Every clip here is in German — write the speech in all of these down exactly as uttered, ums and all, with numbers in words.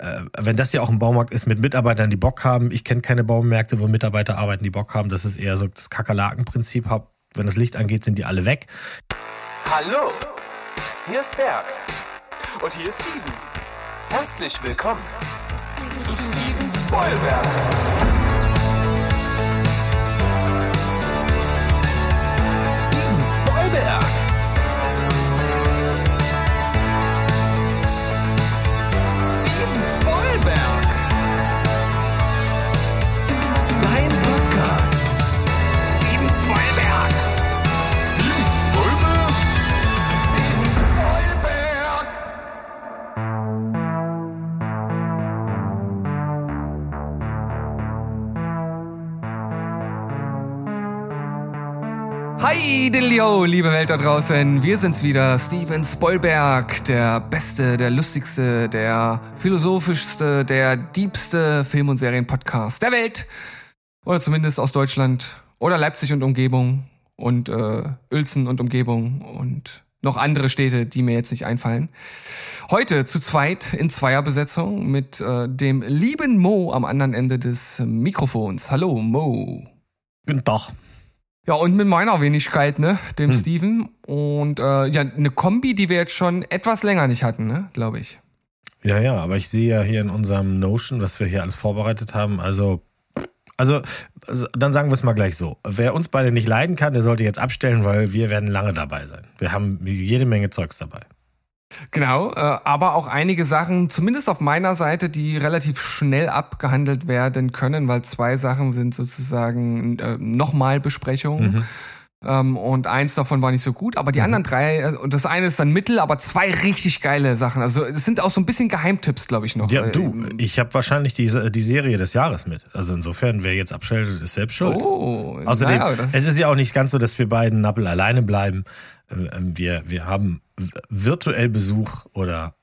äh, wenn das ja auch ein Baumarkt ist mit Mitarbeitern, die Bock haben, ich kenne keine Baumärkte, wo Mitarbeiter arbeiten, die Bock haben, das ist eher so das Kakerlaken-Prinzip. Wenn das Licht angeht, sind die alle weg. Hallo, hier ist Berg und hier ist Steven. Herzlich willkommen zu Steven Spoilberg. Steven Spoilberg. Steven Spoilberg. Dein Podcast. Steven Spoilberg. Steven Spoilberg. Steven Spoilberg. Hi, Dillio, liebe Welt da draußen. Wir sind's wieder, Steven Spoilberg, der beste, der lustigste, der philosophischste, der diebste Film- und Serienpodcast der Welt. Oder zumindest aus Deutschland oder Leipzig und Umgebung und äh, Uelzen und Umgebung und noch andere Städte, die mir jetzt nicht einfallen. Heute zu zweit in Zweierbesetzung mit äh, dem lieben Mo am anderen Ende des Mikrofons. Hallo, Mo. Guten Tag. Ja, und mit meiner Wenigkeit, ne, dem Hm. Steven. Und äh, ja, eine Kombi, die wir jetzt schon etwas länger nicht hatten, ne, glaube ich. Ja, ja, aber ich sehe ja hier in unserem Notion, was wir hier alles vorbereitet haben, also, also, also dann sagen wir es mal gleich so. Wer uns beide nicht leiden kann, der sollte jetzt abstellen, weil wir werden lange dabei sein. Wir haben jede Menge Zeugs dabei. Genau, äh, aber auch einige Sachen, zumindest auf meiner Seite, die relativ schnell abgehandelt werden können, weil zwei Sachen sind sozusagen äh, nochmal Besprechungen. Mhm. Ähm, und eins davon war nicht so gut, aber die Mhm. anderen drei, äh, und das eine ist dann Mittel, aber zwei richtig geile Sachen. Also es sind auch so ein bisschen Geheimtipps, glaube ich, noch. Ja, Äh, du, ich habe wahrscheinlich die, die Serie des Jahres mit. Also insofern, wer jetzt abstellt, ist selbst schuld. Oh, Außerdem, naja, das- es ist ja auch nicht ganz so, dass wir beiden Nappel alleine bleiben. Ähm, Wir, wir haben virtuell Besuch oder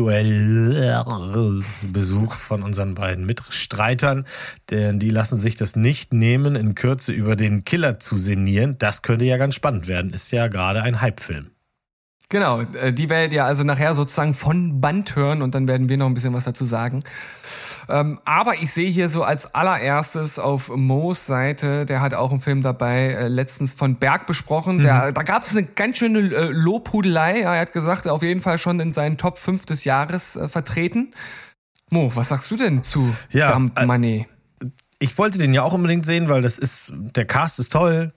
audioell Besuch von unseren beiden Mitstreitern, denn die lassen sich das nicht nehmen, in Kürze über den Killer zu sinnieren. Das könnte ja ganz spannend werden. Ist ja gerade ein Hype-Film. Genau, äh, die werdet ihr also nachher sozusagen von Band hören und dann werden wir noch ein bisschen was dazu sagen. Ähm, aber ich sehe hier so als allererstes auf Mo's Seite, der hat auch einen Film dabei, äh, letztens von Berg besprochen. Der, da gab es eine ganz schöne äh, Lobhudelei. Ja, er hat gesagt, auf jeden Fall schon in seinen Top fünf des Jahres äh, vertreten. Mo, was sagst du denn zu Ja, Dump äh, Money? Ich wollte den ja auch unbedingt sehen, weil das ist, der Cast ist toll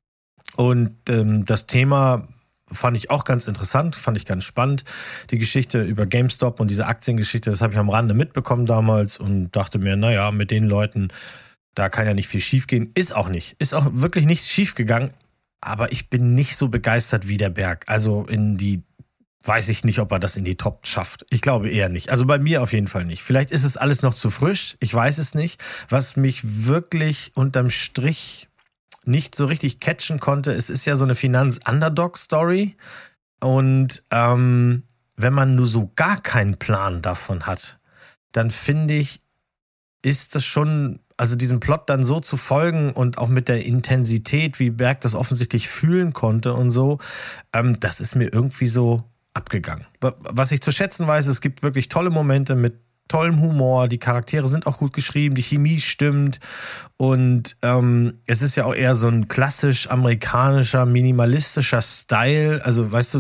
und ähm, das Thema fand ich auch ganz interessant, fand ich ganz spannend. Die Geschichte über GameStop und diese Aktiengeschichte, das habe ich am Rande mitbekommen damals und dachte mir, naja, mit den Leuten, da kann ja nicht viel schiefgehen. Ist auch nicht. Ist auch wirklich nichts schiefgegangen, aber ich bin nicht so begeistert wie der Berg. Also in die, weiß ich nicht, ob er das in die Top schafft. Ich glaube eher nicht. Also bei mir auf jeden Fall nicht. Vielleicht ist es alles noch zu frisch, ich weiß es nicht. Was mich wirklich unterm Strich nicht so richtig catchen konnte, es ist ja so eine Finanz-Underdog-Story und ähm, wenn man nur so gar keinen Plan davon hat, dann finde ich, ist das schon, also diesem Plot dann so zu folgen und auch mit der Intensität, wie Berg das offensichtlich fühlen konnte und so, ähm, das ist mir irgendwie so abgegangen. Was ich zu schätzen weiß, es gibt wirklich tolle Momente mit tollem Humor, die Charaktere sind auch gut geschrieben, die Chemie stimmt und ähm, es ist ja auch eher so ein klassisch amerikanischer, minimalistischer Style, also weißt du,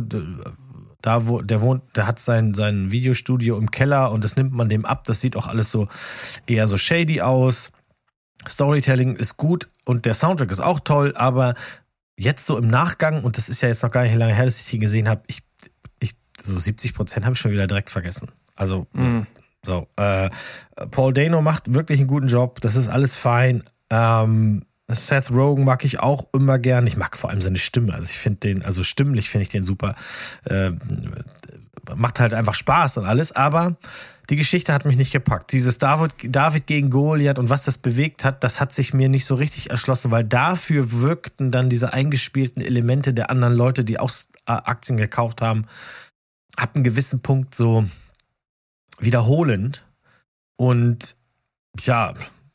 da wo der wohnt, der hat sein, sein Videostudio im Keller und das nimmt man dem ab, das sieht auch alles so eher so shady aus, Storytelling ist gut und der Soundtrack ist auch toll, aber jetzt so im Nachgang, und das ist ja jetzt noch gar nicht lange her, dass ich ihn gesehen habe, ich, ich so siebzig Prozent habe ich schon wieder direkt vergessen, also Mhm. So, äh, Paul Dano macht wirklich einen guten Job, das ist alles fein. Ähm, Seth Rogen mag ich auch immer gern. Ich mag vor allem seine Stimme. Also ich finde den, also stimmlich finde ich den super. Äh, macht halt einfach Spaß und alles, aber die Geschichte hat mich nicht gepackt. Dieses David, David gegen Goliath und was das bewegt hat, das hat sich mir nicht so richtig erschlossen, weil dafür wirkten dann diese eingespielten Elemente der anderen Leute, die auch Aktien gekauft haben, ab einem gewissen Punkt so wiederholend und ja,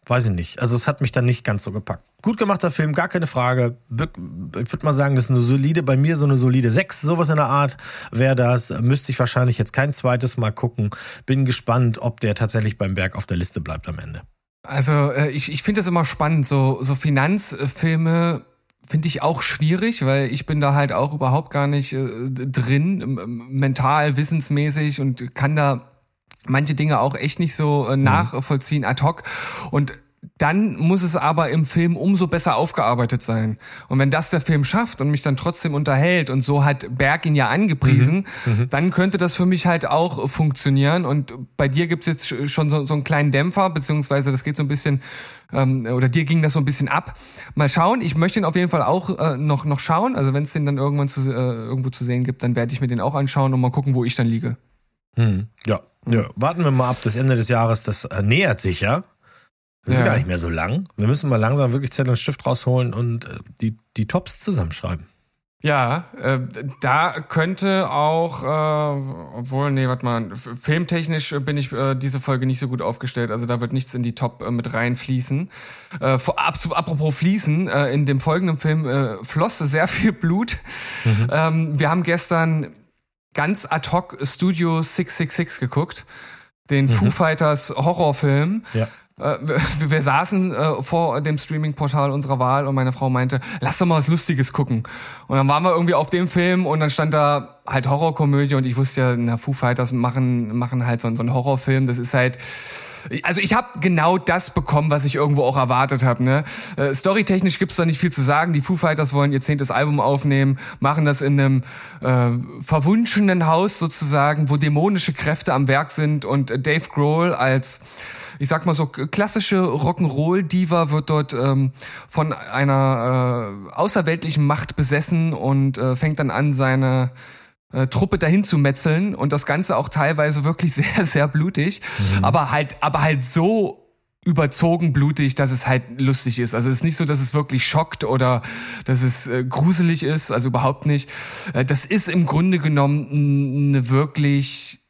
weiß ich nicht. Also es hat mich dann nicht ganz so gepackt. Gut gemachter Film, gar keine Frage. Ich würde mal sagen, das ist eine solide, bei mir so eine solide sechs, sowas in der Art wäre das. Müsste ich wahrscheinlich jetzt kein zweites Mal gucken. Bin gespannt, ob der tatsächlich beim Berg auf der Liste bleibt am Ende. Also äh, ich, ich finde das immer spannend, so, so Finanzfilme finde ich auch schwierig, weil ich bin da halt auch überhaupt gar nicht äh, drin, ähm, mental, wissensmäßig und kann da manche Dinge auch echt nicht so äh, nachvollziehen ad hoc. Und dann muss es aber im Film umso besser aufgearbeitet sein. Und wenn das der Film schafft und mich dann trotzdem unterhält und so hat Berg ihn ja angepriesen, mhm. dann könnte das für mich halt auch funktionieren. Und bei dir gibt's jetzt schon so, so einen kleinen Dämpfer, beziehungsweise das geht so ein bisschen, ähm, oder dir ging das so ein bisschen ab. Mal schauen, ich möchte ihn auf jeden Fall auch äh, noch noch schauen. Also wenn es den dann irgendwann zu, äh, irgendwo zu sehen gibt, dann werde ich mir den auch anschauen und mal gucken, wo ich dann liege. Hm. Ja. Mhm. ja, warten wir mal ab, das Ende des Jahres, das äh, nähert sich ja. Das ist ja gar nicht mehr so lang. Wir müssen mal langsam wirklich Zettel und Stift rausholen und äh, die, die Tops zusammenschreiben. Ja, äh, da könnte auch, äh, obwohl, nee, warte mal, filmtechnisch bin ich äh, diese Folge nicht so gut aufgestellt, also da wird nichts in die Top äh, mit reinfließen. Äh, vor, ab, apropos Fließen, äh, in dem folgenden Film äh, floss sehr viel Blut. Mhm. Ähm, wir haben gestern ganz ad hoc Studio sechs sechs sechs geguckt, den mhm. Foo Fighters Horrorfilm. Ja. Wir, wir saßen äh, vor dem Streaming-Portal unserer Wahl und meine Frau meinte, lass doch mal was Lustiges gucken. Und dann waren wir irgendwie auf dem Film und dann stand da halt Horrorkomödie und ich wusste ja, na, Foo Fighters machen machen halt so, so einen Horrorfilm. Das ist halt, also ich habe genau das bekommen, was ich irgendwo auch erwartet habe. Ne? Äh, storytechnisch gibt's da nicht viel zu sagen. Die Foo Fighters wollen ihr zehntes Album aufnehmen, machen das in einem äh, verwunschenen Haus sozusagen, wo dämonische Kräfte am Werk sind und Dave Grohl als, ich sag mal so, klassische Rock'n'Roll-Diva wird dort ähm, von einer äh, außerweltlichen Macht besessen und äh, fängt dann an, seine äh, Truppe dahin zu metzeln und das Ganze auch teilweise wirklich sehr, sehr blutig, mhm. aber halt, aber halt so überzogen blutig, dass es halt lustig ist. Also es ist nicht so, dass es wirklich schockt oder dass es äh, gruselig ist, also überhaupt nicht. Äh, das ist im Grunde genommen eine wirklich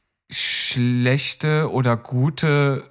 schlechte oder gute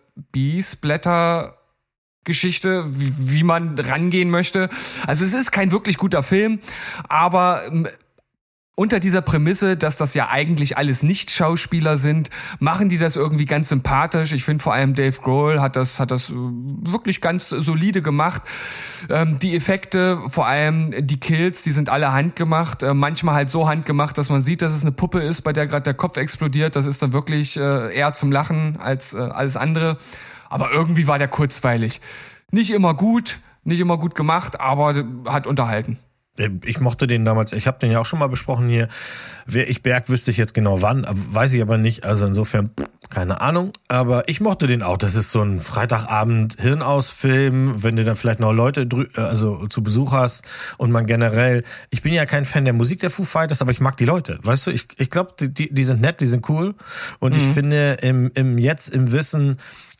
B-Splatter-Geschichte, wie, wie man rangehen möchte. Also es ist kein wirklich guter Film, aber ähm, unter dieser Prämisse, dass das ja eigentlich alles Nicht-Schauspieler sind, machen die das irgendwie ganz sympathisch. Ich finde vor allem Dave Grohl hat das hat das wirklich ganz solide gemacht. Ähm, die Effekte, vor allem die Kills, die sind alle handgemacht. Äh, manchmal halt so handgemacht, dass man sieht, dass es eine Puppe ist, bei der gerade der Kopf explodiert. Das ist dann wirklich äh, eher zum Lachen als äh, alles andere. Aber irgendwie war der kurzweilig. Nicht immer gut, nicht immer gut gemacht, aber hat unterhalten. Ich mochte den damals, ich habe den ja auch schon mal besprochen hier. Wer ich Berg, wüsste ich jetzt genau wann, weiß ich aber nicht. Also insofern, keine Ahnung. Aber ich mochte den auch. Das ist so ein Freitagabend-Hirnausfilm, wenn du dann vielleicht noch Leute drü- also zu Besuch hast und man generell, ich bin ja kein Fan der Musik der Foo Fighters, aber ich mag die Leute. Weißt du, ich, ich glaube, die, die sind nett, die sind cool. Und mhm. ich finde, im, im jetzt im Wissen,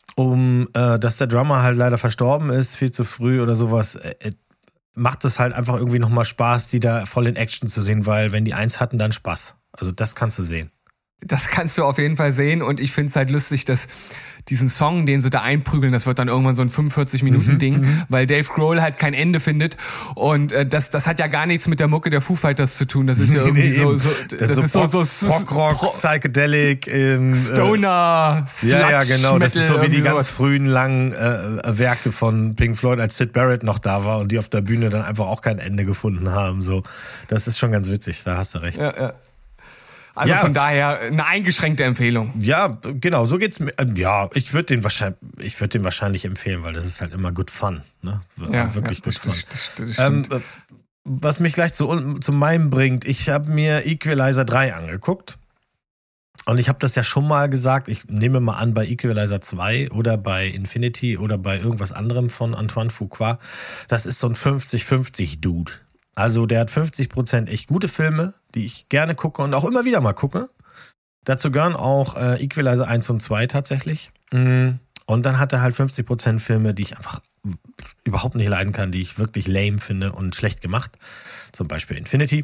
um äh, dass der Drummer halt leider verstorben ist, viel zu früh oder sowas, äh, macht es halt einfach irgendwie nochmal Spaß, die da voll in Action zu sehen, weil wenn die eins hatten, dann Spaß. Also das kannst du sehen. Das kannst du auf jeden Fall sehen und ich find's halt lustig, dass diesen Song, den sie da einprügeln, das wird dann irgendwann so ein fünfundvierzig-Minuten-Ding, mhm, weil Dave Grohl halt kein Ende findet und äh, das das hat ja gar nichts mit der Mucke der Foo Fighters zu tun. Das ist ja irgendwie so, so das, das ist so, so, so Rock, Rock, Psychedelic, ähm, Stoner, äh, ja, ja, genau. Das ist so wie die ganz sowas. frühen langen äh, Werke von Pink Floyd, als Syd Barrett noch da war und die auf der Bühne dann einfach auch kein Ende gefunden haben. So, das ist schon ganz witzig. Da hast du recht. Ja, ja. Also ja, von daher eine eingeschränkte Empfehlung. Ja, genau, so geht's mir. Ja, ich würde den wahrscheinlich, ich würde den wahrscheinlich empfehlen, weil das ist halt immer good fun, ne? Ja, wirklich ja, good das, fun. Das, das, das ähm, was mich gleich zu, zu meinem bringt, ich habe mir Equalizer drei angeguckt. Und ich habe das ja schon mal gesagt, ich nehme mal an, bei Equalizer zwei oder bei Infinity oder bei irgendwas anderem von Antoine Fuqua, das ist so ein fünfzig fünfzig Dude. Also der hat fünfzig Prozent echt gute Filme, die ich gerne gucke und auch immer wieder mal gucke. Dazu gehören auch äh, Equalizer eins und zwei tatsächlich. Und dann hat er halt fünfzig Prozent Filme, die ich einfach überhaupt nicht leiden kann, die ich wirklich lame finde und schlecht gemacht. Zum Beispiel Infinity.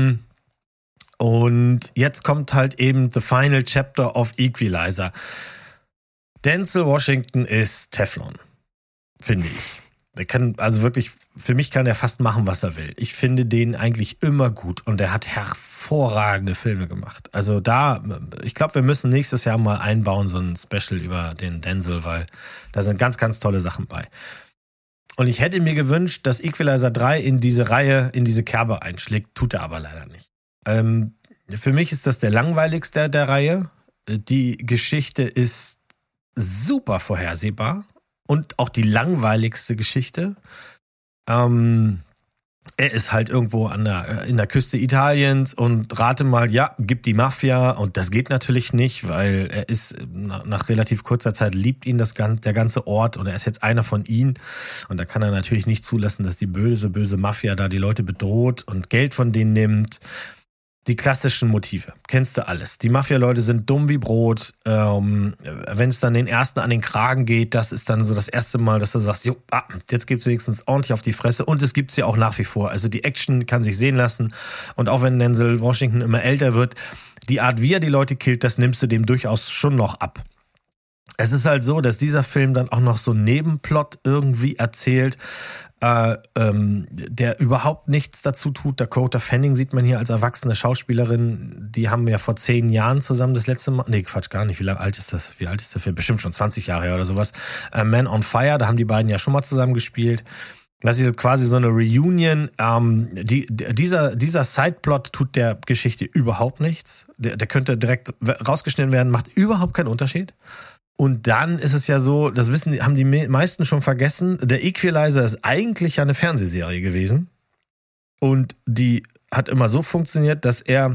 Und jetzt kommt halt eben The Final Chapter of Equalizer. Denzel Washington ist Teflon. finde ich. Er kann, also wirklich, für mich kann er fast machen, was er will. Ich finde den eigentlich immer gut und er hat hervorragende Filme gemacht. Also da, ich glaube, wir müssen nächstes Jahr mal einbauen, so ein Special über den Denzel, weil da sind ganz, ganz tolle Sachen bei. Und ich hätte mir gewünscht, dass Equalizer drei in diese Reihe, in diese Kerbe einschlägt, tut er aber leider nicht. Ähm, für mich ist das der langweiligste der Reihe. Die Geschichte ist super vorhersehbar. Und auch die langweiligste Geschichte. Ähm, er ist halt irgendwo an der, in der Küste Italiens und rate mal, ja, gibt die Mafia. Und das geht natürlich nicht, weil er ist nach, nach relativ kurzer Zeit liebt ihn das, der ganze Ort und er ist jetzt einer von ihnen. Und da kann er natürlich nicht zulassen, dass die böse, böse Mafia da die Leute bedroht und Geld von denen nimmt. Die klassischen Motive, kennst du alles. Die Mafia-Leute sind dumm wie Brot. Ähm, wenn es dann den ersten an den Kragen geht, das ist dann so das erste Mal, dass du sagst, jo, ah, jetzt gibt's wenigstens ordentlich auf die Fresse. Und es gibt's ja auch nach wie vor. Also die Action kann sich sehen lassen. Und auch wenn Denzel Washington immer älter wird, die Art, wie er die Leute killt, das nimmst du dem durchaus schon noch ab. Es ist halt so, dass dieser Film dann auch noch so einen Nebenplot irgendwie erzählt, Äh, ähm, der überhaupt nichts dazu tut. Dakota Fanning sieht man hier als erwachsene Schauspielerin. Die haben wir ja vor zehn Jahren zusammen das letzte Mal. Nee, Quatsch, gar nicht. Wie lange alt ist das? Wie alt ist der Film? Bestimmt schon zwanzig Jahre her oder sowas. Äh, Man on Fire, da haben die beiden ja schon mal zusammen gespielt. Das ist quasi so eine Reunion. Ähm, die, dieser, dieser Sideplot tut der Geschichte überhaupt nichts. Der, der könnte direkt rausgeschnitten werden, macht überhaupt keinen Unterschied. Und dann ist es ja so, das wissen, haben die meisten schon vergessen, der Equalizer ist eigentlich ja eine Fernsehserie gewesen. Und die hat immer so funktioniert, dass er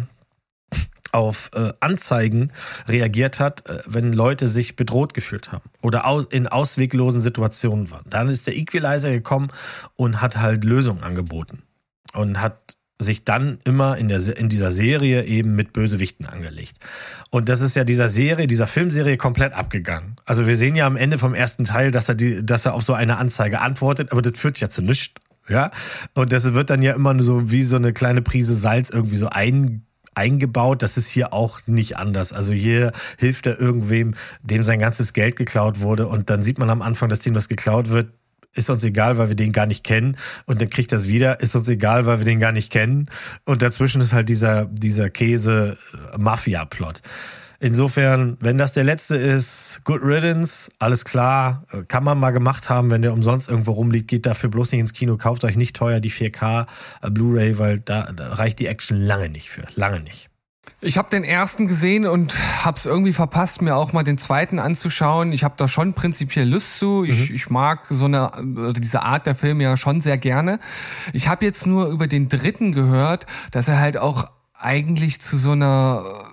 auf äh, Anzeigen reagiert hat, äh, wenn Leute sich bedroht gefühlt haben oder aus, in ausweglosen Situationen waren. Dann ist der Equalizer gekommen und hat halt Lösungen angeboten. Und hat sich dann immer in der in dieser Serie eben mit Bösewichten angelegt. Und das ist ja dieser Serie, dieser Filmserie komplett abgegangen. Also wir sehen ja am Ende vom ersten Teil, dass er die, dass er auf so eine Anzeige antwortet, aber das führt ja zu nichts, ja? Und das wird dann ja immer nur so wie so eine kleine Prise Salz irgendwie so ein eingebaut. Das ist hier auch nicht anders. Also hier hilft er irgendwem, dem sein ganzes Geld geklaut wurde und dann sieht man am Anfang, dass dem was geklaut wird. Ist uns egal, weil wir den gar nicht kennen. Und dann kriegt das wieder, ist uns egal, weil wir den gar nicht kennen. Und dazwischen ist halt dieser, dieser Käse-Mafia-Plot. Insofern, wenn das der letzte ist, good riddance, alles klar, kann man mal gemacht haben, wenn der umsonst irgendwo rumliegt, geht dafür bloß nicht ins Kino, kauft euch nicht teuer die vier K Blu-ray, weil da, da reicht die Action lange nicht für, lange nicht. Ich habe den ersten gesehen und habe es irgendwie verpasst, mir auch mal den zweiten anzuschauen. Ich habe da schon prinzipiell Lust zu. Ich, mhm. ich mag so eine diese Art der Filme ja schon sehr gerne. Ich habe jetzt nur über den dritten gehört, dass er halt auch eigentlich zu so einer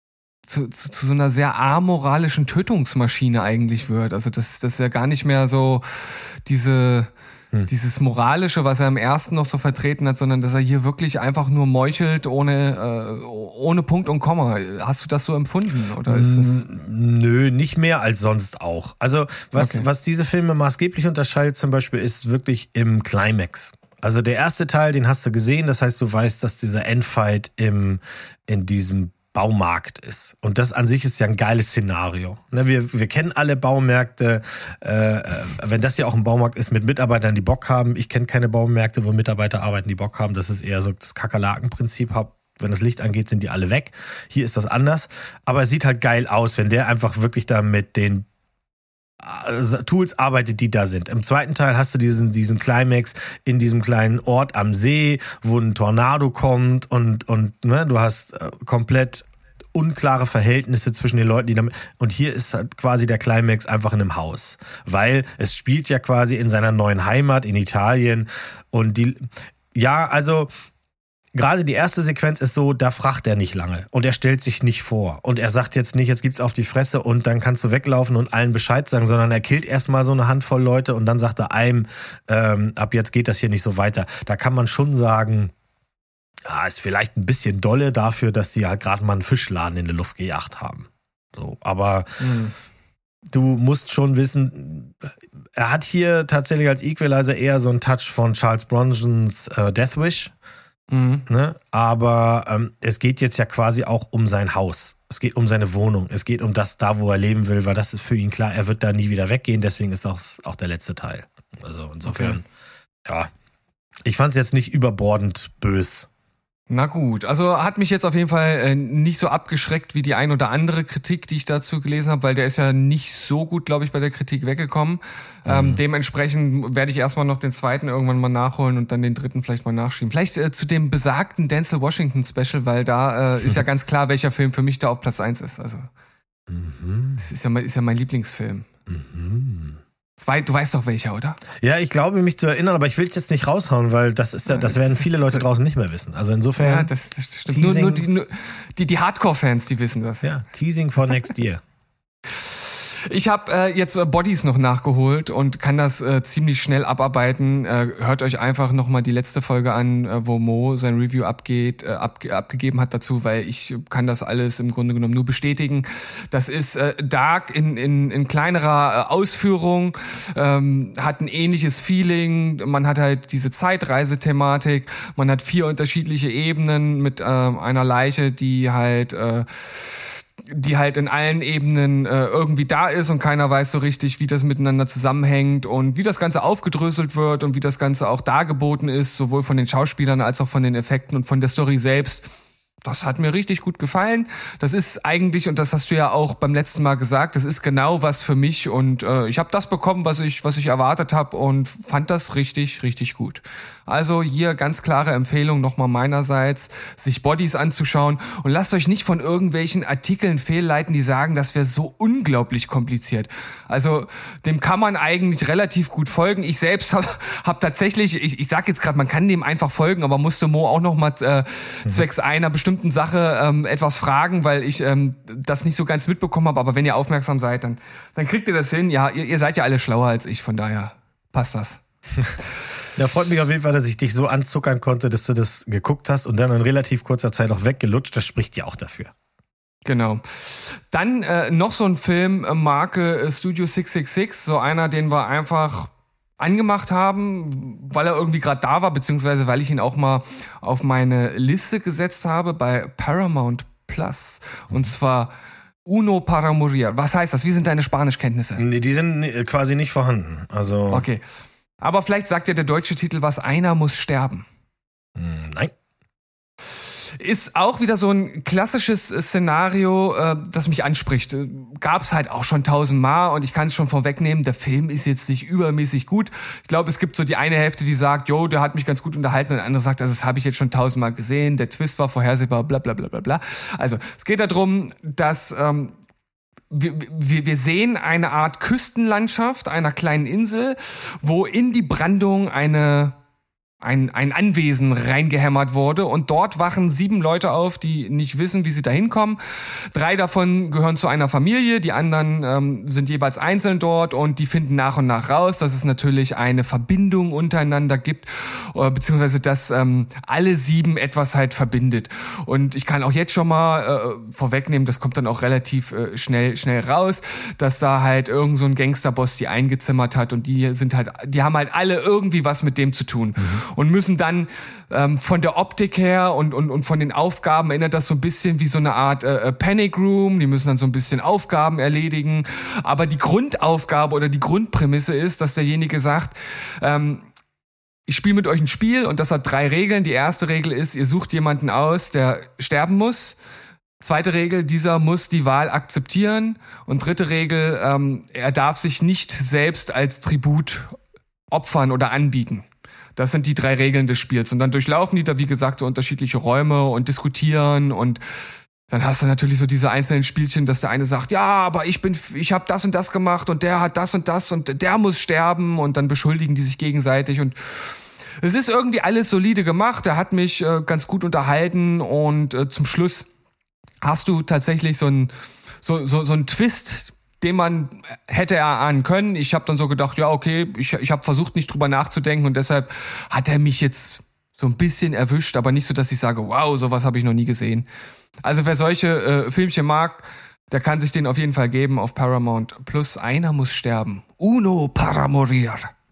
zu, zu, zu so einer sehr amoralischen Tötungsmaschine eigentlich wird. Also dass dass er gar nicht mehr so diese Hm. dieses Moralische, was er im ersten noch so vertreten hat, sondern dass er hier wirklich einfach nur meuchelt ohne äh, ohne Punkt und Komma. Hast du das so empfunden oder ist das? Nö, nicht mehr als sonst auch. Also was okay. was diese Filme maßgeblich unterscheidet zum Beispiel ist wirklich im Climax. Also der erste Teil, den hast du gesehen, das heißt, du weißt, dass dieser Endfight im in diesem Baumarkt ist. Und das an sich ist ja ein geiles Szenario. Ne, wir, wir kennen alle Baumärkte. Äh, wenn das ja auch ein Baumarkt ist mit Mitarbeitern, die Bock haben. Ich kenne keine Baumärkte, wo Mitarbeiter arbeiten, die Bock haben. Das ist eher so das Kakerlaken-Prinzip. Wenn das Licht angeht, sind die alle weg. Hier ist das anders. Aber es sieht halt geil aus, wenn der einfach wirklich da mit den Tools arbeitet, die da sind. Im zweiten Teil hast du diesen diesen Climax in diesem kleinen Ort am See, wo ein Tornado kommt und und ne, du hast äh, komplett unklare Verhältnisse zwischen den Leuten, die damit und hier ist halt quasi der Climax einfach in einem Haus, weil es spielt ja quasi in seiner neuen Heimat in Italien und die ja, also gerade die erste Sequenz ist so, da fragt er nicht lange und er stellt sich nicht vor und er sagt jetzt nicht, jetzt gibt's auf die Fresse und dann kannst du weglaufen und allen Bescheid sagen, sondern er killt erstmal so eine Handvoll Leute und dann sagt er einem, ähm, ab jetzt geht das hier nicht so weiter. Da kann man schon sagen, ja, ist vielleicht ein bisschen dolle dafür, dass die halt gerade mal einen Fischladen in der Luft gejagt haben. So, aber mhm. du musst schon wissen, er hat hier tatsächlich als Equalizer eher so einen Touch von Charles Bronsons äh, Death Wish. Mhm. Ne? Aber ähm, es geht jetzt ja quasi auch um sein Haus. Es geht um seine Wohnung. Es geht um das da, wo er leben will, weil das ist für ihn klar, er wird da nie wieder weggehen. Deswegen ist auch, auch der letzte Teil. Also insofern, okay. ja. Ich fand es jetzt nicht überbordend bös. Na gut, also hat mich jetzt auf jeden Fall äh, nicht so abgeschreckt wie die ein oder andere Kritik, die ich dazu gelesen habe, weil der ist ja nicht so gut, glaube ich, bei der Kritik weggekommen. Mhm. Ähm, dementsprechend werde ich erstmal noch den zweiten irgendwann mal nachholen und dann den dritten vielleicht mal nachschieben. Vielleicht äh, zu dem besagten Denzel Washington Special, weil da äh, ist ja ganz klar, welcher Film für mich da auf Platz eins ist. Also mhm. das ist ja, mein, ist ja mein Lieblingsfilm. Mhm. Du weißt doch welcher, oder? Ja, ich glaube, mich zu erinnern, aber ich will es jetzt nicht raushauen, weil das ist ja, das werden viele Leute draußen nicht mehr wissen. Also insofern. Ja, das, das stimmt. Nur, nur die, nur die, die Hardcore-Fans, die wissen das. Ja, Teasing for next year. Ich habe äh, jetzt äh, Bodies noch nachgeholt und kann das äh, ziemlich schnell abarbeiten. Äh, hört euch einfach nochmal die letzte Folge an, äh, wo Mo sein Review abgeht, äh, ab, abgegeben hat dazu, weil ich kann das alles im Grunde genommen nur bestätigen. Das ist äh, Dark in, in, in kleinerer äh, Ausführung, ähm, hat ein ähnliches Feeling. Man hat halt diese Zeitreisethematik. Man hat vier unterschiedliche Ebenen mit äh, einer Leiche, die halt... Äh, die halt in allen Ebenen äh, irgendwie da ist und keiner weiß so richtig, wie das miteinander zusammenhängt und wie das Ganze aufgedröselt wird und wie das Ganze auch dargeboten ist, sowohl von den Schauspielern als auch von den Effekten und von der Story selbst. Das hat mir richtig gut gefallen. Das ist eigentlich, und das hast du ja auch beim letzten Mal gesagt, das ist genau was für mich und äh, ich habe das bekommen, was ich was ich erwartet habe und fand das richtig, richtig gut. Also hier ganz klare Empfehlung nochmal meinerseits, sich Bodies anzuschauen und lasst euch nicht von irgendwelchen Artikeln fehlleiten, die sagen, das wäre so unglaublich kompliziert. Also dem kann man eigentlich relativ gut folgen. Ich selbst habe hab tatsächlich, ich, ich sag jetzt gerade, man kann dem einfach folgen, aber musste Mo auch nochmal äh, mhm. zwecks einer bestimmten Sache ähm, etwas fragen, weil ich ähm, das nicht so ganz mitbekommen habe. Aber wenn ihr aufmerksam seid, dann, dann kriegt ihr das hin. Ja, ihr, ihr seid ja alle schlauer als ich, von daher passt das. Ja, freut mich auf jeden Fall, dass ich dich so anzuckern konnte, dass du das geguckt hast und dann in relativ kurzer Zeit auch weggelutscht. Das spricht ja auch dafür. Genau. Dann äh, noch so ein Film, äh, Marke äh, Studio sechs sechs sechs, so einer, den wir einfach angemacht haben, weil er irgendwie gerade da war, beziehungsweise weil ich ihn auch mal auf meine Liste gesetzt habe bei Paramount Plus. Und zwar Uno para morir. Was heißt das? Wie sind deine Spanischkenntnisse? Nee, die sind quasi nicht vorhanden. Also okay. Aber vielleicht sagt ja der deutsche Titel was, einer muss sterben. Nein. Ist auch wieder so ein klassisches Szenario, äh, das mich anspricht. Gab's halt auch schon tausendmal und ich kann es schon vorwegnehmen, der Film ist jetzt nicht übermäßig gut. Ich glaube, es gibt so die eine Hälfte, die sagt, jo, der hat mich ganz gut unterhalten und die andere sagt, also das habe ich jetzt schon tausendmal gesehen, der Twist war vorhersehbar, bla bla bla bla bla. Also es geht darum, dass ähm, Wir, wir, wir sehen eine Art Küstenlandschaft einer kleinen Insel, wo in die Brandung eine ein, ein Anwesen reingehämmert wurde und dort wachen sieben Leute auf, die nicht wissen, wie sie da hinkommen. Drei davon gehören zu einer Familie, die anderen ähm, sind jeweils einzeln dort und die finden nach und nach raus, dass es natürlich eine Verbindung untereinander gibt, äh, beziehungsweise dass ähm, alle sieben etwas halt verbindet. Und ich kann auch jetzt schon mal äh, vorwegnehmen, das kommt dann auch relativ äh, schnell schnell raus, dass da halt irgend so ein Gangsterboss die eingezimmert hat und die sind halt, die haben halt alle irgendwie was mit dem zu tun. Mhm. Und müssen dann ähm, von der Optik her und, und, und von den Aufgaben erinnert das so ein bisschen wie so eine Art äh, Panic Room. Die müssen dann so ein bisschen Aufgaben erledigen. Aber die Grundaufgabe oder die Grundprämisse ist, dass derjenige sagt, ähm, ich spiele mit euch ein Spiel und das hat drei Regeln. Die erste Regel ist, ihr sucht jemanden aus, der sterben muss. Zweite Regel, dieser muss die Wahl akzeptieren. Und dritte Regel, ähm, er darf sich nicht selbst als Tribut opfern oder anbieten. Das sind die drei Regeln des Spiels. Und dann durchlaufen die da, wie gesagt, so unterschiedliche Räume und diskutieren. Und dann hast du natürlich so diese einzelnen Spielchen, dass der eine sagt, ja, aber ich bin, ich habe das und das gemacht und der hat das und das und der muss sterben. Und dann beschuldigen die sich gegenseitig. Und es ist irgendwie alles solide gemacht. Er hat mich äh, ganz gut unterhalten. Und äh, zum Schluss hast du tatsächlich so ein so so so ein Twist, den man hätte erahnen können. Ich habe dann so gedacht, ja, okay, ich, ich habe versucht, nicht drüber nachzudenken und deshalb hat er mich jetzt so ein bisschen erwischt, aber nicht so, dass ich sage, wow, sowas habe ich noch nie gesehen. Also wer solche äh, Filmchen mag, der kann sich den auf jeden Fall geben auf Paramount Plus. Einer muss sterben. Uno para morir.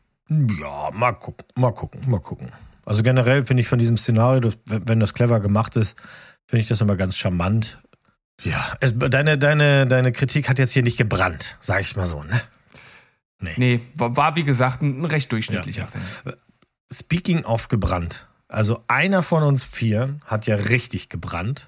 Ja, mal gucken, mal gucken, mal gucken. Also generell finde ich von diesem Szenario, das, wenn das clever gemacht ist, finde ich das immer ganz charmant. Ja, es, deine, deine, deine Kritik hat jetzt hier nicht gebrannt, sag ich mal so, ne? Nee. Nee, war, war wie gesagt ein, ein recht durchschnittlicher Ja, ja. Film. Speaking of gebrannt. Also einer von uns vier hat ja richtig gebrannt,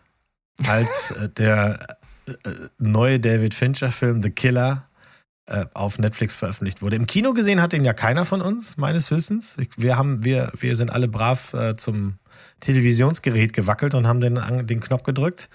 als äh, der äh, neue David Fincher-Film The Killer äh, auf Netflix veröffentlicht wurde. Im Kino gesehen hat ihn ja keiner von uns, meines Wissens. Wir haben, wir, wir sind alle brav äh, zum Televisionsgerät gewackelt und haben den, den Knopf gedrückt.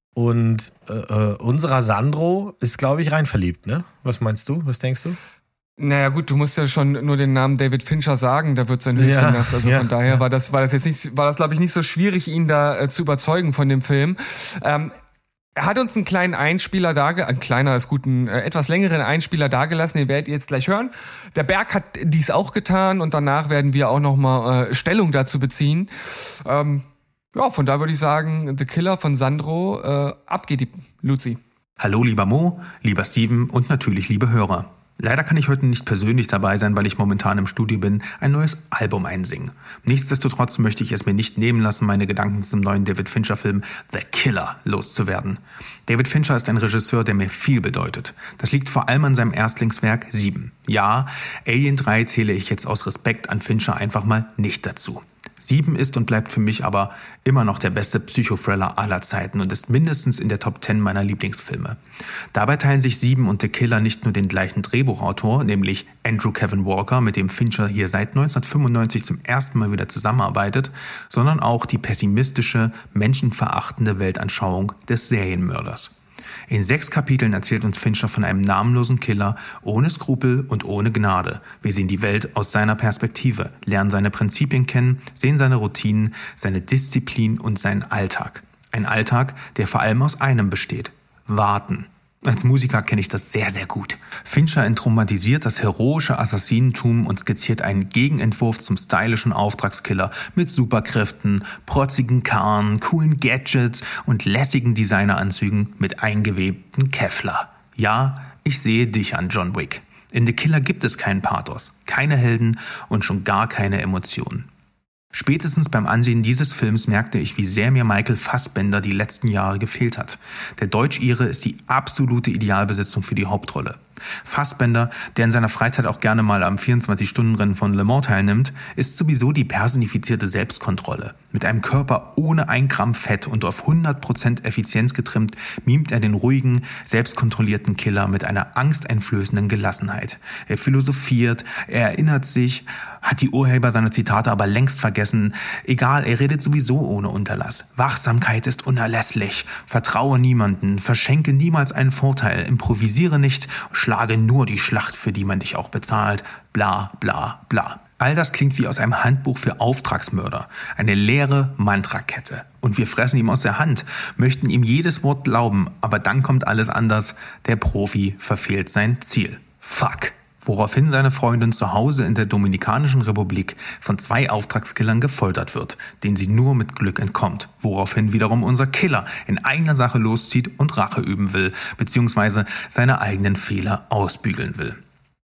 Und äh, äh, unserer Sandro ist, glaube ich, rein verliebt, ne? Was meinst du? Was denkst du? Naja gut, du musst ja schon nur den Namen David Fincher sagen, da wird sein Höschen Ja, nass. Also ja, von daher war das, war das jetzt nicht, war das glaube ich nicht so schwierig, ihn da äh, zu überzeugen von dem Film. Ähm, er hat uns einen kleinen Einspieler darge, ein kleiner ist gut, einen äh, etwas längeren Einspieler dargelassen, den werdet ihr jetzt gleich hören. Der Berg hat dies auch getan und danach werden wir auch nochmal äh, Stellung dazu beziehen. Ähm, ja, von da würde ich sagen, The Killer von Sandro, äh, ab geht die Luzi. Hallo lieber Mo, lieber Steven und natürlich liebe Hörer. Leider kann ich heute nicht persönlich dabei sein, weil ich momentan im Studio bin, ein neues Album einsingen. Nichtsdestotrotz möchte ich es mir nicht nehmen lassen, meine Gedanken zum neuen David Fincher-Film The Killer loszuwerden. David Fincher ist ein Regisseur, der mir viel bedeutet. Das liegt vor allem an seinem Erstlingswerk Sieben. Ja, Alien drei zähle ich jetzt aus Respekt an Fincher einfach mal nicht dazu. Sieben ist und bleibt für mich aber immer noch der beste Psychothriller aller Zeiten und ist mindestens in der Top Ten meiner Lieblingsfilme. Dabei teilen sich Sieben und The Killer nicht nur den gleichen Drehbuchautor, nämlich Andrew Kevin Walker, mit dem Fincher hier seit neunzehnhundertfünfundneunzig zum ersten Mal wieder zusammenarbeitet, sondern auch die pessimistische, menschenverachtende Weltanschauung des Serienmörders. In sechs Kapiteln erzählt uns Fincher von einem namenlosen Killer, ohne Skrupel und ohne Gnade. Wir sehen die Welt aus seiner Perspektive, lernen seine Prinzipien kennen, sehen seine Routinen, seine Disziplin und seinen Alltag. Ein Alltag, der vor allem aus einem besteht: Warten. Als Musiker kenne ich das sehr, sehr gut. Fincher entromantisiert das heroische Assassinentum und skizziert einen Gegenentwurf zum stylischen Auftragskiller mit Superkräften, protzigen Karren, coolen Gadgets und lässigen Designeranzügen mit eingewebten Kevlar. Ja, ich sehe dich an John Wick. In The Killer gibt es keinen Pathos, keine Helden und schon gar keine Emotionen. Spätestens beim Ansehen dieses Films merkte ich, wie sehr mir Michael Fassbender die letzten Jahre gefehlt hat. Der Deutsch-Ire ist die absolute Idealbesetzung für die Hauptrolle. Fassbender, der in seiner Freizeit auch gerne mal am vierundzwanzig-Stunden-Rennen von Le Mans teilnimmt, ist sowieso die personifizierte Selbstkontrolle. Mit einem Körper ohne ein Gramm Fett und auf hundert Prozent Effizienz getrimmt, mimt er den ruhigen, selbstkontrollierten Killer mit einer angsteinflößenden Gelassenheit. Er philosophiert, er erinnert sich, hat die Urheber seiner Zitate aber längst vergessen. Egal, er redet sowieso ohne Unterlass. Wachsamkeit ist unerlässlich. Vertraue niemanden, verschenke niemals einen Vorteil, improvisiere nicht, schlage nur die Schlacht, für die man dich auch bezahlt. Bla, bla, bla. All das klingt wie aus einem Handbuch für Auftragsmörder. Eine leere Mantrakette. Und wir fressen ihm aus der Hand, möchten ihm jedes Wort glauben, aber dann kommt alles anders. Der Profi verfehlt sein Ziel. Fuck. Woraufhin seine Freundin zu Hause in der Dominikanischen Republik von zwei Auftragskillern gefoltert wird, denen sie nur mit Glück entkommt. Woraufhin wiederum unser Killer in eigener Sache loszieht und Rache üben will, beziehungsweise seine eigenen Fehler ausbügeln will.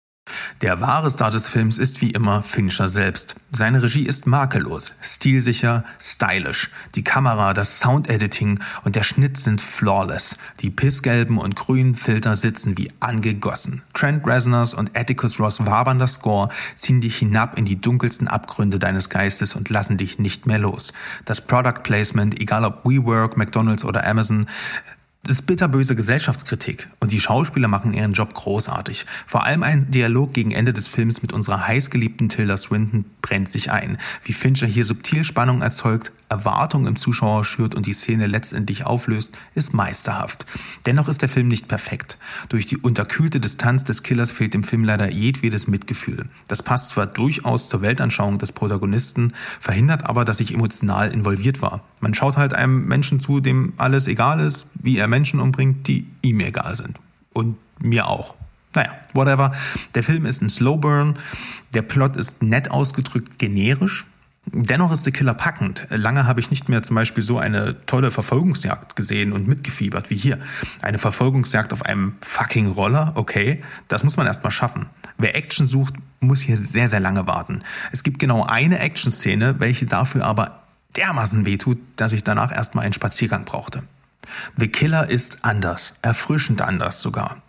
Der wahre Star des Films ist wie immer Fincher selbst. Seine Regie ist makellos, stilsicher, stylisch. Die Kamera, das Soundediting und der Schnitt sind flawless. Die pissgelben und grünen Filter sitzen wie angegossen. Trent Reznors und Atticus Ross wabernder Score ziehen dich hinab in die dunkelsten Abgründe deines Geistes und lassen dich nicht mehr los. Das Product Placement, egal ob WeWork, McDonald's oder Amazon, ist bitterböse Gesellschaftskritik und die Schauspieler machen ihren Job großartig. Vor allem ein Dialog gegen Ende des Films mit unserer heißgeliebten Tilda Swinton brennt sich ein. Wie Fincher hier subtil Spannung erzeugt, Erwartung im Zuschauer schürt und die Szene letztendlich auflöst, ist meisterhaft. Dennoch ist der Film nicht perfekt. Durch die unterkühlte Distanz des Killers fehlt dem Film leider jedwedes Mitgefühl. Das passt zwar durchaus zur Weltanschauung des Protagonisten, verhindert aber, dass ich emotional involviert war. Man schaut halt einem Menschen zu, dem alles egal ist, wie er Menschen umbringt, die ihm egal sind. Und mir auch. Naja, whatever. Der Film ist ein Slowburn. Der Plot ist nett ausgedrückt generisch. Dennoch ist The Killer packend. Lange habe ich nicht mehr zum Beispiel so eine tolle Verfolgungsjagd gesehen und mitgefiebert wie hier. Eine Verfolgungsjagd auf einem fucking Roller, okay, das muss man erstmal schaffen. Wer Action sucht, muss hier sehr, sehr lange warten. Es gibt genau eine Action-Szene, welche dafür aber dermaßen wehtut, dass ich danach erstmal einen Spaziergang brauchte. The Killer ist anders, erfrischend anders sogar.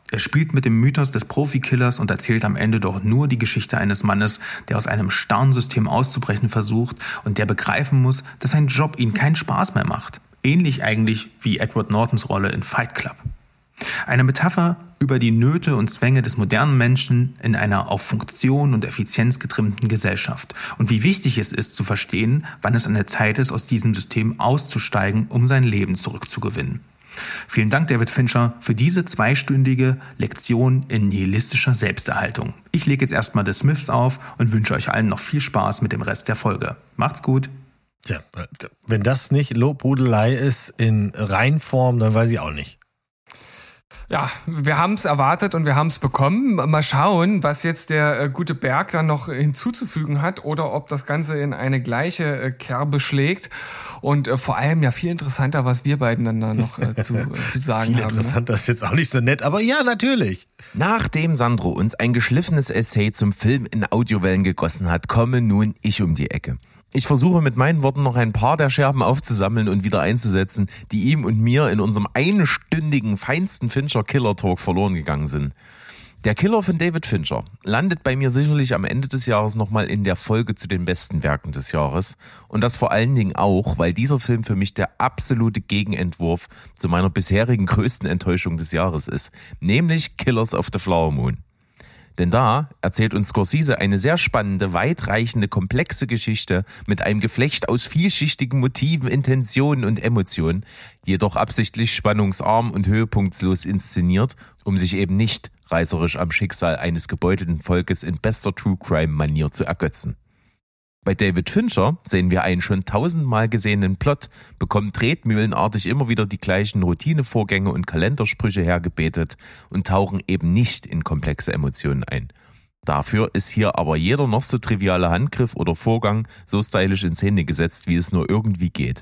Er spielt mit dem Mythos des Profikillers und erzählt am Ende doch nur die Geschichte eines Mannes, der aus einem starren System auszubrechen versucht und der begreifen muss, dass sein Job ihm keinen Spaß mehr macht. Ähnlich eigentlich wie Edward Nortons Rolle in Fight Club. Eine Metapher über die Nöte und Zwänge des modernen Menschen in einer auf Funktion und Effizienz getrimmten Gesellschaft und wie wichtig es ist zu verstehen, wann es an der Zeit ist, aus diesem System auszusteigen, um sein Leben zurückzugewinnen. Vielen Dank, David Fincher, für diese zweistündige Lektion in nihilistischer Selbsterhaltung. Ich lege jetzt erstmal The Smiths auf und wünsche euch allen noch viel Spaß mit dem Rest der Folge. Macht's gut. Tja, wenn das nicht Lobhudelei ist in Reinform, dann weiß ich auch nicht. Ja, wir haben es erwartet und wir haben es bekommen. Mal schauen, was jetzt der äh, gute Berg dann noch hinzuzufügen hat oder ob das Ganze in eine gleiche äh, Kerbe schlägt. Und äh, vor allem ja viel interessanter, was wir beiden dann da noch äh, zu, äh, zu sagen Viel haben. interessant, das ist jetzt auch nicht so nett, aber ja, natürlich. Nachdem Sandro uns ein geschliffenes Essay zum Film in Audiowellen gegossen hat, komme nun ich um die Ecke. Ich versuche mit meinen Worten noch ein paar der Scherben aufzusammeln und wieder einzusetzen, die ihm und mir in unserem einstündigen feinsten Fincher-Killer-Talk verloren gegangen sind. Der Killer von David Fincher landet bei mir sicherlich am Ende des Jahres nochmal in der Folge zu den besten Werken des Jahres. Und das vor allen Dingen auch, weil dieser Film für mich der absolute Gegenentwurf zu meiner bisherigen größten Enttäuschung des Jahres ist, nämlich Killers of the Flower Moon. Denn da erzählt uns Scorsese eine sehr spannende, weitreichende, komplexe Geschichte mit einem Geflecht aus vielschichtigen Motiven, Intentionen und Emotionen, jedoch absichtlich spannungsarm und höhepunktslos inszeniert, um sich eben nicht reißerisch am Schicksal eines gebeutelten Volkes in bester True-Crime-Manier zu ergötzen. Bei David Fincher sehen wir einen schon tausendmal gesehenen Plot, bekommen tretmühlenartig immer wieder die gleichen Routinevorgänge und Kalendersprüche hergebetet und tauchen eben nicht in komplexe Emotionen ein. Dafür ist hier aber jeder noch so triviale Handgriff oder Vorgang so stylisch in Szene gesetzt, wie es nur irgendwie geht.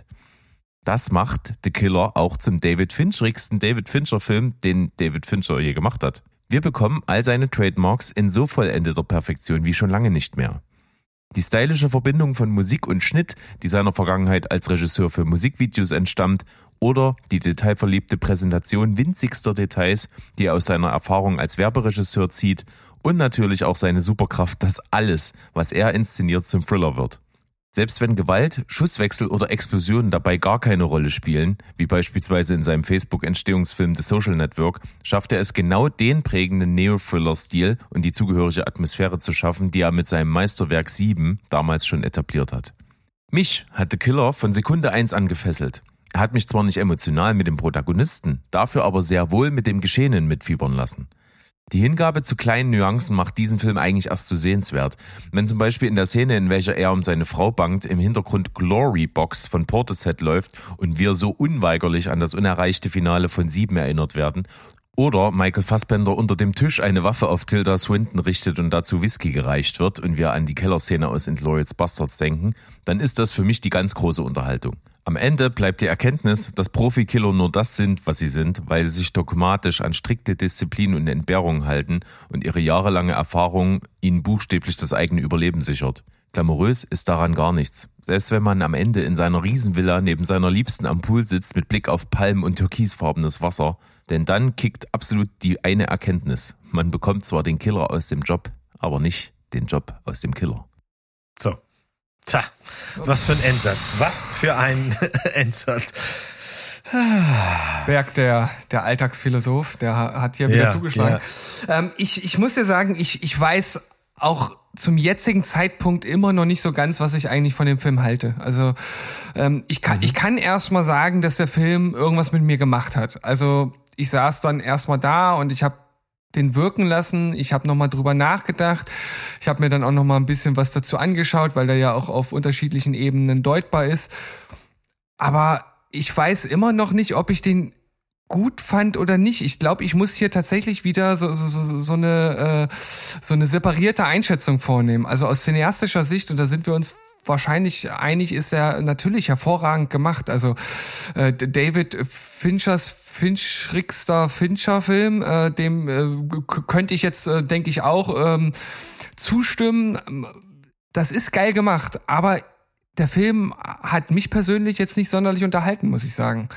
Das macht The Killer auch zum David Fincherigsten David Fincher-Film, den David Fincher je gemacht hat. Wir bekommen all seine Trademarks in so vollendeter Perfektion wie schon lange nicht mehr. Die stylische Verbindung von Musik und Schnitt, die seiner Vergangenheit als Regisseur für Musikvideos entstammt, oder die detailverliebte Präsentation winzigster Details, die er aus seiner Erfahrung als Werberegisseur zieht, und natürlich auch seine Superkraft, dass alles, was er inszeniert, zum Thriller wird. Selbst wenn Gewalt, Schusswechsel oder Explosionen dabei gar keine Rolle spielen, wie beispielsweise in seinem Facebook-Entstehungsfilm The Social Network, schafft er es genau den prägenden Neo-Thriller-Stil und die zugehörige Atmosphäre zu schaffen, die er mit seinem Meisterwerk Sieben damals schon etabliert hat. Mich hat The Killer von Sekunde eins an gefesselt. Er hat mich zwar nicht emotional mit dem Protagonisten, dafür aber sehr wohl mit dem Geschehenen mitfiebern lassen. Die Hingabe zu kleinen Nuancen macht diesen Film eigentlich erst so sehenswert. Wenn zum Beispiel in der Szene, in welcher er um seine Frau bangt, im Hintergrund Glory Box von Portishead läuft und wir so unweigerlich an das unerreichte Finale von Sieben erinnert werden, oder Michael Fassbender unter dem Tisch eine Waffe auf Tilda Swinton richtet und dazu Whisky gereicht wird und wir an die Kellerszene aus Inglourious Basterds denken, dann ist das für mich die ganz große Unterhaltung. Am Ende bleibt die Erkenntnis, dass Profikiller nur das sind, was sie sind, weil sie sich dogmatisch an strikte Disziplin und Entbehrungen halten und ihre jahrelange Erfahrung ihnen buchstäblich das eigene Überleben sichert. Glamourös ist daran gar nichts. Selbst wenn man am Ende in seiner Riesenvilla neben seiner Liebsten am Pool sitzt mit Blick auf Palmen und türkisfarbenes Wasser, denn dann kickt absolut die eine Erkenntnis. Man bekommt zwar den Killer aus dem Job, aber nicht den Job aus dem Killer. So. Tja, was für ein Endsatz. Was für ein Endsatz. Berg, der, der Alltagsphilosoph, der hat hier wieder Ja, zugeschlagen. ja. Ähm, ich, ich muss dir sagen, ich, ich weiß auch zum jetzigen Zeitpunkt immer noch nicht so ganz, was ich eigentlich von dem Film halte. Also ähm, ich kann, mhm. ich kann erst mal sagen, dass der Film irgendwas mit mir gemacht hat. Also ich saß dann erst mal da und ich habe den wirken lassen. Ich habe nochmal drüber nachgedacht. Ich habe mir dann auch nochmal ein bisschen was dazu angeschaut, weil der ja auch auf unterschiedlichen Ebenen deutbar ist. Aber ich weiß immer noch nicht, ob ich den gut fand oder nicht. Ich glaube, ich muss hier tatsächlich wieder so, so, so, so eine äh, so eine separierte Einschätzung vornehmen. Also aus cineastischer Sicht, und da sind wir uns wahrscheinlich einig, ist er natürlich hervorragend gemacht. Also äh, David Finchers fincherigster Fincher-Film, äh, dem äh, k- könnte ich jetzt, äh, denke ich, auch ähm, zustimmen. Das ist geil gemacht, aber der Film hat mich persönlich jetzt nicht sonderlich unterhalten, muss ich sagen.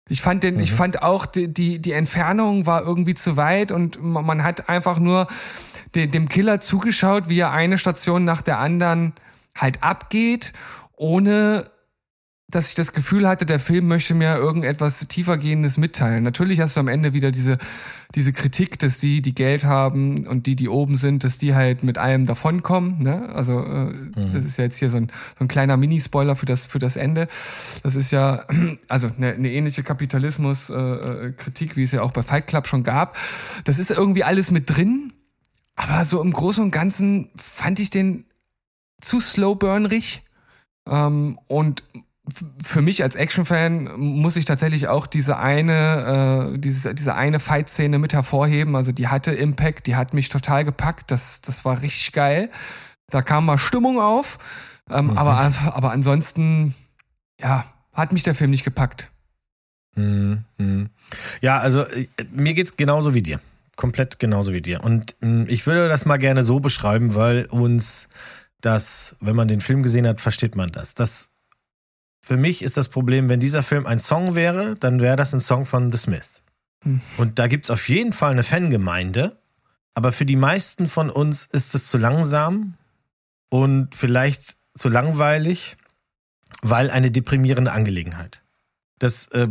Ich fand den, mhm. ich fand auch die, die, die Entfernung war irgendwie zu weit und man hat einfach nur de, dem Killer zugeschaut, wie er eine Station nach der anderen halt abgeht, ohne dass ich das Gefühl hatte, der Film möchte mir irgendetwas tiefergehendes mitteilen. Natürlich hast du am Ende wieder diese diese Kritik, dass die, die Geld haben und die, die oben sind, dass die halt mit allem davonkommen. Ne? Also äh, mhm. das ist ja jetzt hier so ein, so ein kleiner Minispoiler für das für das Ende. Das ist ja also eine, eine ähnliche Kapitalismus-Kritik, äh, wie es ja auch bei Fight Club schon gab. Das ist irgendwie alles mit drin, aber so im Großen und Ganzen fand ich den zu slow-burnerig. Ähm, und für mich als Action-Fan muss ich tatsächlich auch diese eine, äh, diese, diese eine Fight-Szene mit hervorheben. Also die hatte Impact, die hat mich total gepackt. Das, das war richtig geil. Da kam mal Stimmung auf. Ähm, mhm. aber, aber ansonsten, ja, hat mich der Film nicht gepackt. Mhm. Ja, also mir geht's genauso wie dir. Komplett genauso wie dir. Und mh, ich würde das mal gerne so beschreiben, weil uns das, wenn man den Film gesehen hat, versteht man das. Das Für mich ist das Problem, wenn dieser Film ein Song wäre, dann wäre das ein Song von The Smiths. Hm. Und da gibt's auf jeden Fall eine Fangemeinde, aber für die meisten von uns ist es zu langsam und vielleicht zu langweilig, weil eine deprimierende Angelegenheit. Das, äh,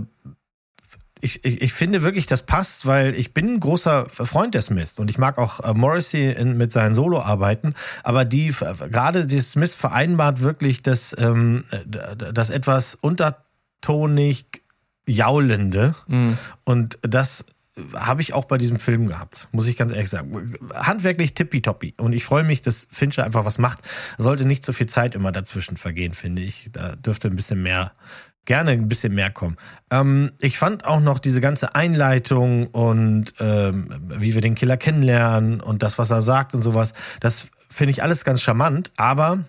ich, ich, ich finde wirklich, das passt, weil ich bin ein großer Freund der Smiths und ich mag auch äh, Morrissey in, mit seinen Soloarbeiten, aber die gerade die Smiths vereinbart wirklich das, ähm, das etwas untertonig Jaulende mhm. und das habe ich auch bei diesem Film gehabt, muss ich ganz ehrlich sagen. Handwerklich tippitoppi und ich freue mich, dass Fincher einfach was macht. Sollte nicht so viel Zeit immer dazwischen vergehen, finde ich. Da dürfte ein bisschen mehr Gerne ein bisschen mehr kommen. Ähm, ich fand auch noch diese ganze Einleitung und ähm, wie wir den Killer kennenlernen und das, was er sagt und sowas, das finde ich alles ganz charmant, aber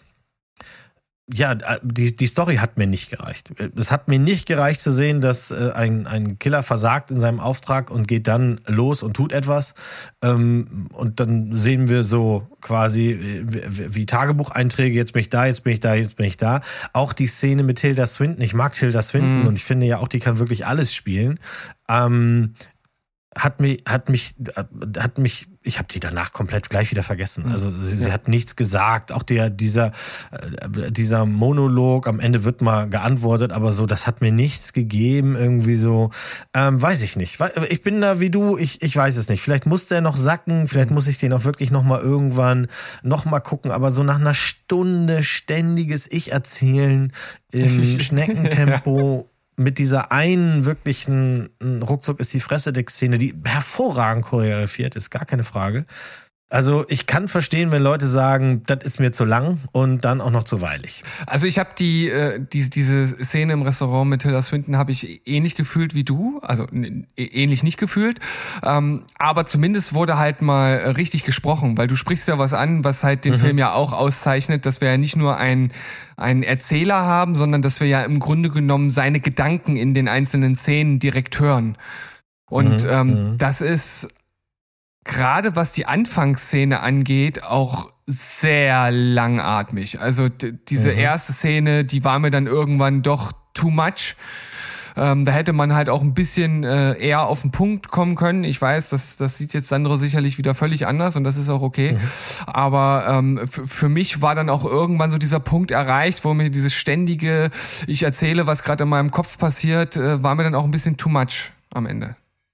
ja, die, die Story hat mir nicht gereicht. Es hat mir nicht gereicht zu sehen, dass äh, ein, ein Killer versagt in seinem Auftrag und geht dann los und tut etwas. Ähm, und dann sehen wir so quasi wie, wie Tagebucheinträge, jetzt bin ich da, jetzt bin ich da, jetzt bin ich da. Auch die Szene mit Tilda Swinton, ich mag Tilda Swinton mhm. und ich finde ja auch, die kann wirklich alles spielen. Ähm, hat mich, hat mich, hat mich, ich habe die danach komplett gleich wieder vergessen. Also sie, ja. sie hat nichts gesagt. Auch der, dieser, dieser Monolog am Ende wird mal geantwortet, aber so, das hat mir nichts gegeben. Irgendwie so, ähm, weiß ich nicht. Ich bin da wie du. Ich, ich weiß es nicht. Vielleicht muss der noch sacken. Vielleicht muss ich den auch wirklich noch mal irgendwann noch mal gucken. Aber so nach einer Stunde ständiges Ich-Erzählen im Schneckentempo. Ja. Mit dieser einen wirklichen ruckzuck ist die Fresse-Deck-Szene, die hervorragend choreografiert ist, gar keine Frage. Also ich kann verstehen, wenn Leute sagen, das ist mir zu lang und dann auch noch zu weilig. Also ich habe die, äh, die diese Szene im Restaurant mit Tilda Swinton habe ich ähnlich gefühlt wie du, also ähnlich nicht gefühlt, ähm, aber zumindest wurde halt mal richtig gesprochen, weil du sprichst ja was an, was halt den mhm. Film ja auch auszeichnet, dass wir ja nicht nur ein einen Erzähler haben, sondern dass wir ja im Grunde genommen seine Gedanken in den einzelnen Szenen direkt hören. Und mhm. ähm, das ist gerade was die Anfangsszene angeht, auch sehr langatmig. Also d- diese mhm. erste Szene, die war mir dann irgendwann doch too much. Ähm, da hätte man halt auch ein bisschen äh, eher auf den Punkt kommen können. Ich weiß, das, das sieht jetzt Sandro sicherlich wieder völlig anders und das ist auch okay. Mhm. Aber ähm, f- für mich war dann auch irgendwann so dieser Punkt erreicht, wo mir dieses ständige, ich erzähle, was gerade in meinem Kopf passiert, äh, war mir dann auch ein bisschen too much am Ende.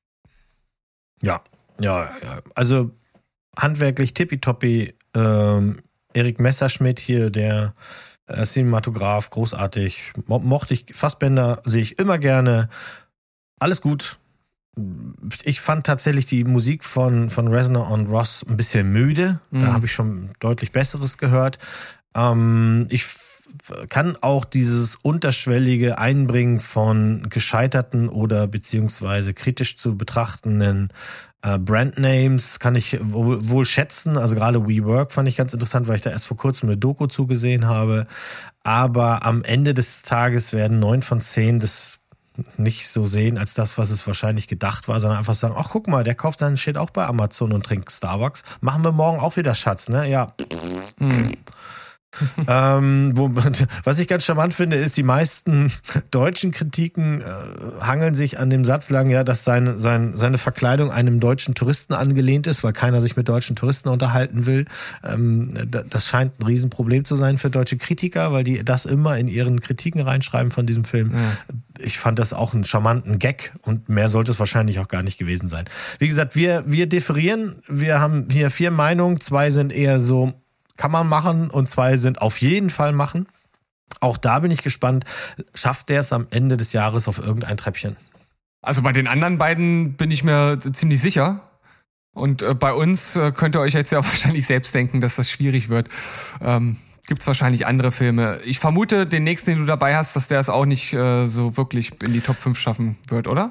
Ja. Ja, ja, also handwerklich tippitoppi, ähm, Erik Messerschmidt hier, der äh, Cinematograph, großartig, Mo- mochte ich, Fassbender sehe ich immer gerne, alles gut. Ich fand tatsächlich die Musik von, von Reznor und Ross ein bisschen müde, mhm. da habe ich schon deutlich Besseres gehört. Ähm, ich kann auch dieses unterschwellige Einbringen von gescheiterten oder beziehungsweise kritisch zu betrachtenden äh, Brandnames kann ich wohl, wohl schätzen. Also gerade WeWork fand ich ganz interessant, weil ich da erst vor kurzem eine Doku zugesehen habe. Aber am Ende des Tages werden neun von zehn das nicht so sehen als das, was es wahrscheinlich gedacht war, sondern einfach sagen, ach guck mal, der kauft seinen Shit auch bei Amazon und trinkt Starbucks. Machen wir morgen auch wieder Schatz, ne? Ja. Hm. ähm, wo, was ich ganz charmant finde, ist, die meisten deutschen Kritiken äh, hangeln sich an dem Satz lang, ja, dass sein, sein, seine Verkleidung einem deutschen Touristen angelehnt ist, weil keiner sich mit deutschen Touristen unterhalten will. Ähm, das scheint ein Riesenproblem zu sein für deutsche Kritiker, weil die das immer in ihren Kritiken reinschreiben von diesem Film. Ja. Ich fand das auch einen charmanten Gag und mehr sollte es wahrscheinlich auch gar nicht gewesen sein. Wie gesagt, wir, wir differieren. Wir haben hier vier Meinungen. Zwei sind eher so, kann man machen, und zwei sind auf jeden Fall machen. Auch da bin ich gespannt. Schafft der es am Ende des Jahres auf irgendein Treppchen? Also bei den anderen beiden bin ich mir ziemlich sicher. Und äh, bei uns äh, könnt ihr euch jetzt ja wahrscheinlich selbst denken, dass das schwierig wird. Ähm, gibt's wahrscheinlich andere Filme. Ich vermute, den nächsten, den du dabei hast, dass der es auch nicht äh, so wirklich in die Top fünf schaffen wird, oder?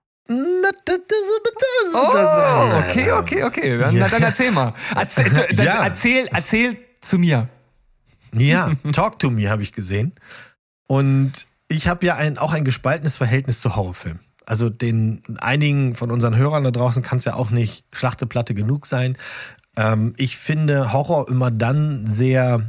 Oh, okay, okay, okay. Dann, ja. dann erzähl mal. Erzähl, dann ja. erzähl, erzähl zu mir. Ja, Talk to Me habe ich gesehen. Und ich habe ja ein, auch ein gespaltenes Verhältnis zu Horrorfilmen. Also den einigen von unseren Hörern da draußen kann es ja auch nicht Schlachteplatte genug sein. Ähm, ich finde Horror immer dann sehr,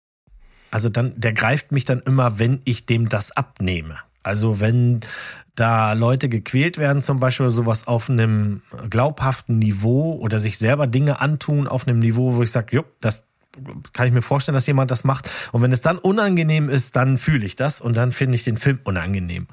also dann, der greift mich dann immer, wenn ich dem das abnehme. Also wenn da Leute gequält werden zum Beispiel oder sowas auf einem glaubhaften Niveau oder sich selber Dinge antun auf einem Niveau, wo ich sage, jupp, das kann ich mir vorstellen, dass jemand das macht. Und wenn es dann unangenehm ist, dann fühle ich das und dann finde ich den Film unangenehm.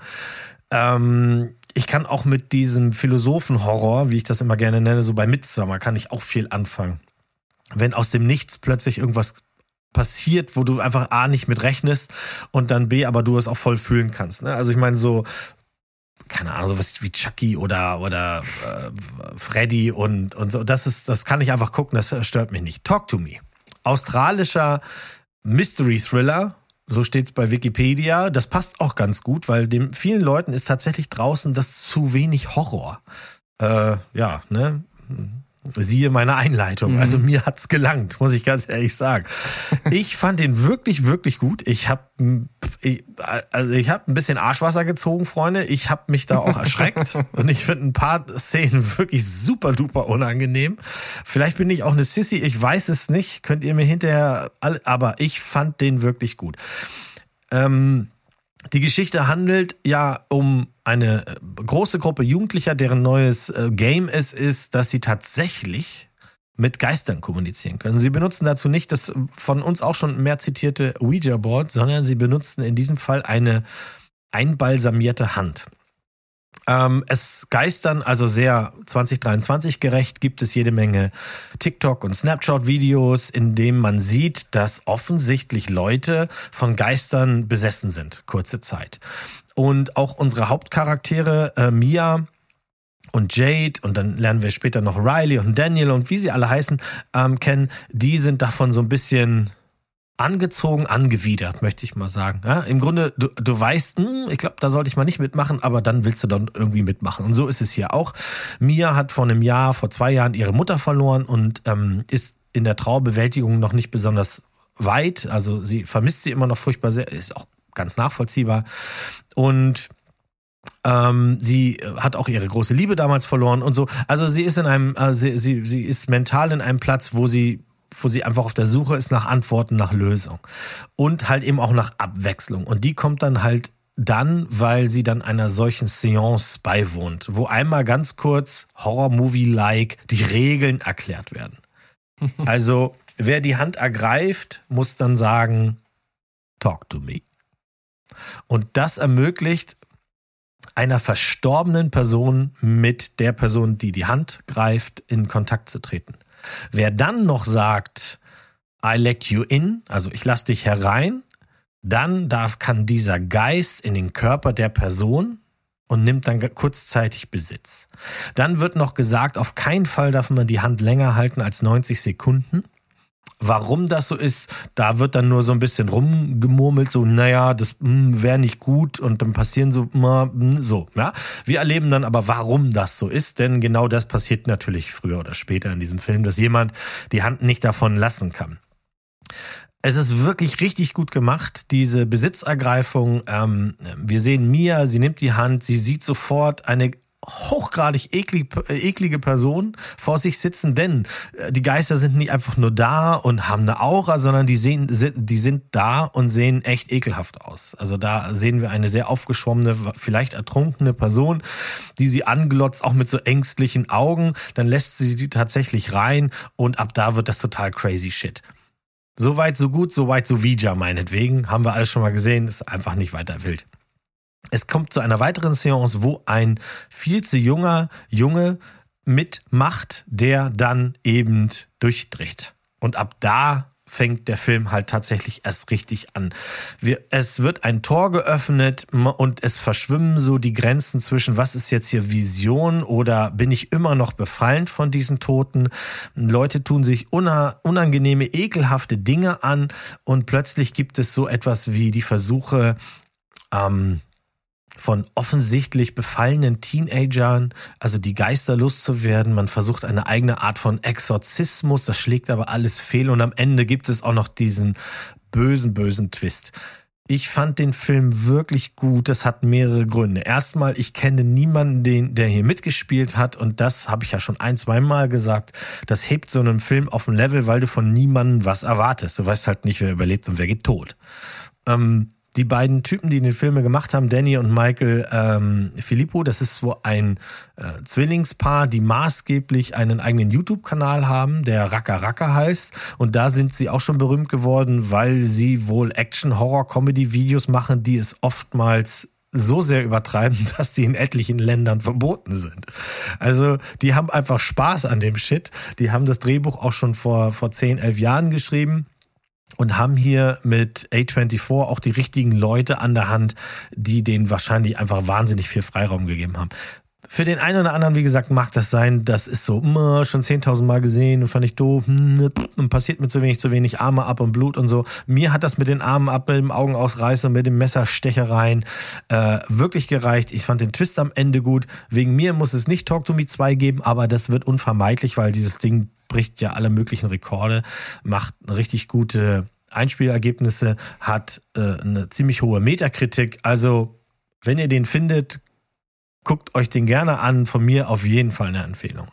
Ähm, ich kann auch mit diesem Philosophenhorror, wie ich das immer gerne nenne, so bei Midsommar kann ich auch viel anfangen. Wenn aus dem Nichts plötzlich irgendwas passiert, wo du einfach A nicht mit rechnest und dann B, aber du es auch voll fühlen kannst. Ne? Also ich meine so, keine Ahnung, sowas wie Chucky oder oder äh, Freddy und und so. Das ist, das kann ich einfach gucken, das stört mich nicht. Talk to Me. Australischer Mystery Thriller, so steht's bei Wikipedia. Das passt auch ganz gut, weil dem vielen Leuten ist tatsächlich draußen das zu wenig Horror. Äh, ja, ne? Siehe meine Einleitung. Mhm. Also mir hat's gelangt, muss ich ganz ehrlich sagen. Ich fand den wirklich, wirklich gut. Ich habe ich, also ich hab ein bisschen Arschwasser gezogen, Freunde. Ich habe mich da auch erschreckt. Und ich finde ein paar Szenen wirklich super duper unangenehm. Vielleicht bin ich auch eine Sissy, ich weiß es nicht. Könnt ihr mir hinterher... Aber ich fand den wirklich gut. Ähm... Die Geschichte handelt ja um eine große Gruppe Jugendlicher, deren neues Game es ist, dass sie tatsächlich mit Geistern kommunizieren können. Sie benutzen dazu nicht das von uns auch schon mehr zitierte Ouija-Board, sondern sie benutzen in diesem Fall eine einbalsamierte Hand. Ähm, es geistern also sehr zwanzig dreiundzwanzig gerecht, gibt es jede Menge TikTok- und Snapchat-Videos, in denen man sieht, dass offensichtlich Leute von Geistern besessen sind, kurze Zeit. Und auch unsere Hauptcharaktere, äh, Mia und Jade, und dann lernen wir später noch Riley und Daniel und wie sie alle heißen, ähm, kennen, die sind davon so ein bisschen... angezogen, angewidert, möchte ich mal sagen. Ja, im Grunde, du, du weißt, hm, ich glaube, da sollte ich mal nicht mitmachen, aber dann willst du dann irgendwie mitmachen. Und so ist es hier auch. Mia hat vor einem Jahr, vor zwei Jahren ihre Mutter verloren und ähm, ist in der Trauerbewältigung noch nicht besonders weit. Also sie vermisst sie immer noch furchtbar sehr, ist auch ganz nachvollziehbar. Und ähm, sie hat auch ihre große Liebe damals verloren und so. Also sie ist in einem, äh, sie, sie, sie ist mental in einem Platz, wo sie wo sie einfach auf der Suche ist nach Antworten, nach Lösung und halt eben auch nach Abwechslung. Und die kommt dann halt dann, weil sie dann einer solchen Seance beiwohnt, wo einmal ganz kurz Horror-Movie-like die Regeln erklärt werden. Also wer die Hand ergreift, muss dann sagen, talk to me. Und das ermöglicht einer verstorbenen Person mit der Person, die die Hand greift, in Kontakt zu treten. Wer dann noch sagt, I let you in, also ich lass dich herein, dann darf, kann dieser Geist in den Körper der Person und nimmt dann kurzzeitig Besitz. Dann wird noch gesagt, auf keinen Fall darf man die Hand länger halten als neunzig Sekunden. Warum das so ist, da wird dann nur so ein bisschen rumgemurmelt, so, naja, das wäre nicht gut und dann passieren so, mh, so, ja. Wir erleben dann aber, warum das so ist, denn genau das passiert natürlich früher oder später in diesem Film, dass jemand die Hand nicht davon lassen kann. Es ist wirklich richtig gut gemacht, diese Besitzergreifung. Ähm, wir sehen Mia, sie nimmt die Hand, sie sieht sofort eine hochgradig eklig, eklige Person vor sich sitzen, denn die Geister sind nicht einfach nur da und haben eine Aura, sondern die sehen, die sind da und sehen echt ekelhaft aus. Also da sehen wir eine sehr aufgeschwommene, vielleicht ertrunkene Person, die sie anglotzt, auch mit so ängstlichen Augen. Dann lässt sie sie tatsächlich rein und ab da wird das total crazy shit. Soweit so gut, soweit so Ouija meinetwegen. Haben wir alles schon mal gesehen, ist einfach nicht weiter wild. Es kommt zu einer weiteren Seance, wo ein viel zu junger Junge mitmacht, der dann eben durchdreht. Und ab da fängt der Film halt tatsächlich erst richtig an. Wir, es wird ein Tor geöffnet und es verschwimmen so die Grenzen zwischen, was ist jetzt hier Vision oder bin ich immer noch befallen von diesen Toten. Leute tun sich unangenehme, ekelhafte Dinge an und plötzlich gibt es so etwas wie die Versuche, ähm, von offensichtlich befallenen Teenagern, also die Geister loszuwerden. Man versucht eine eigene Art von Exorzismus, das schlägt aber alles fehl und am Ende gibt es auch noch diesen bösen, bösen Twist. Ich fand den Film wirklich gut, das hat mehrere Gründe. Erstmal, ich kenne niemanden, den, der hier mitgespielt hat und das habe ich ja schon ein, zwei Mal gesagt, das hebt so einen Film auf ein Level, weil du von niemandem was erwartest. Du weißt halt nicht, wer überlebt und wer geht tot. Ähm, Die beiden Typen, die den Film gemacht haben, Danny und Michael ähm, Filippo, das ist so ein äh, Zwillingspaar, die maßgeblich einen eigenen YouTube-Kanal haben, der Raka Raka heißt. Und da sind sie auch schon berühmt geworden, weil sie wohl Action-Horror-Comedy-Videos machen, die es oftmals so sehr übertreiben, dass die in etlichen Ländern verboten sind. Also die haben einfach Spaß an dem Shit. Die haben das Drehbuch auch schon vor vor zehn, elf Jahren geschrieben. Und haben hier mit A vierundzwanzig auch die richtigen Leute an der Hand, die denen wahrscheinlich einfach wahnsinnig viel Freiraum gegeben haben. Für den einen oder anderen, wie gesagt, mag das sein, das ist so, mh, schon zehntausend Mal gesehen und fand ich doof, mh, passiert mir zu wenig, zu wenig, Arme ab und Blut und so. Mir hat das mit den Armen ab, mit dem Augenausreißen, mit dem Messerstechereien äh, wirklich gereicht. Ich fand den Twist am Ende gut. Wegen mir muss es nicht Talk to Me zwei geben, aber das wird unvermeidlich, weil dieses Ding bricht ja alle möglichen Rekorde, macht richtig gute Einspielergebnisse, hat äh, eine ziemlich hohe Metakritik. Also, wenn ihr den findet, guckt euch den gerne an. Von mir auf jeden Fall eine Empfehlung.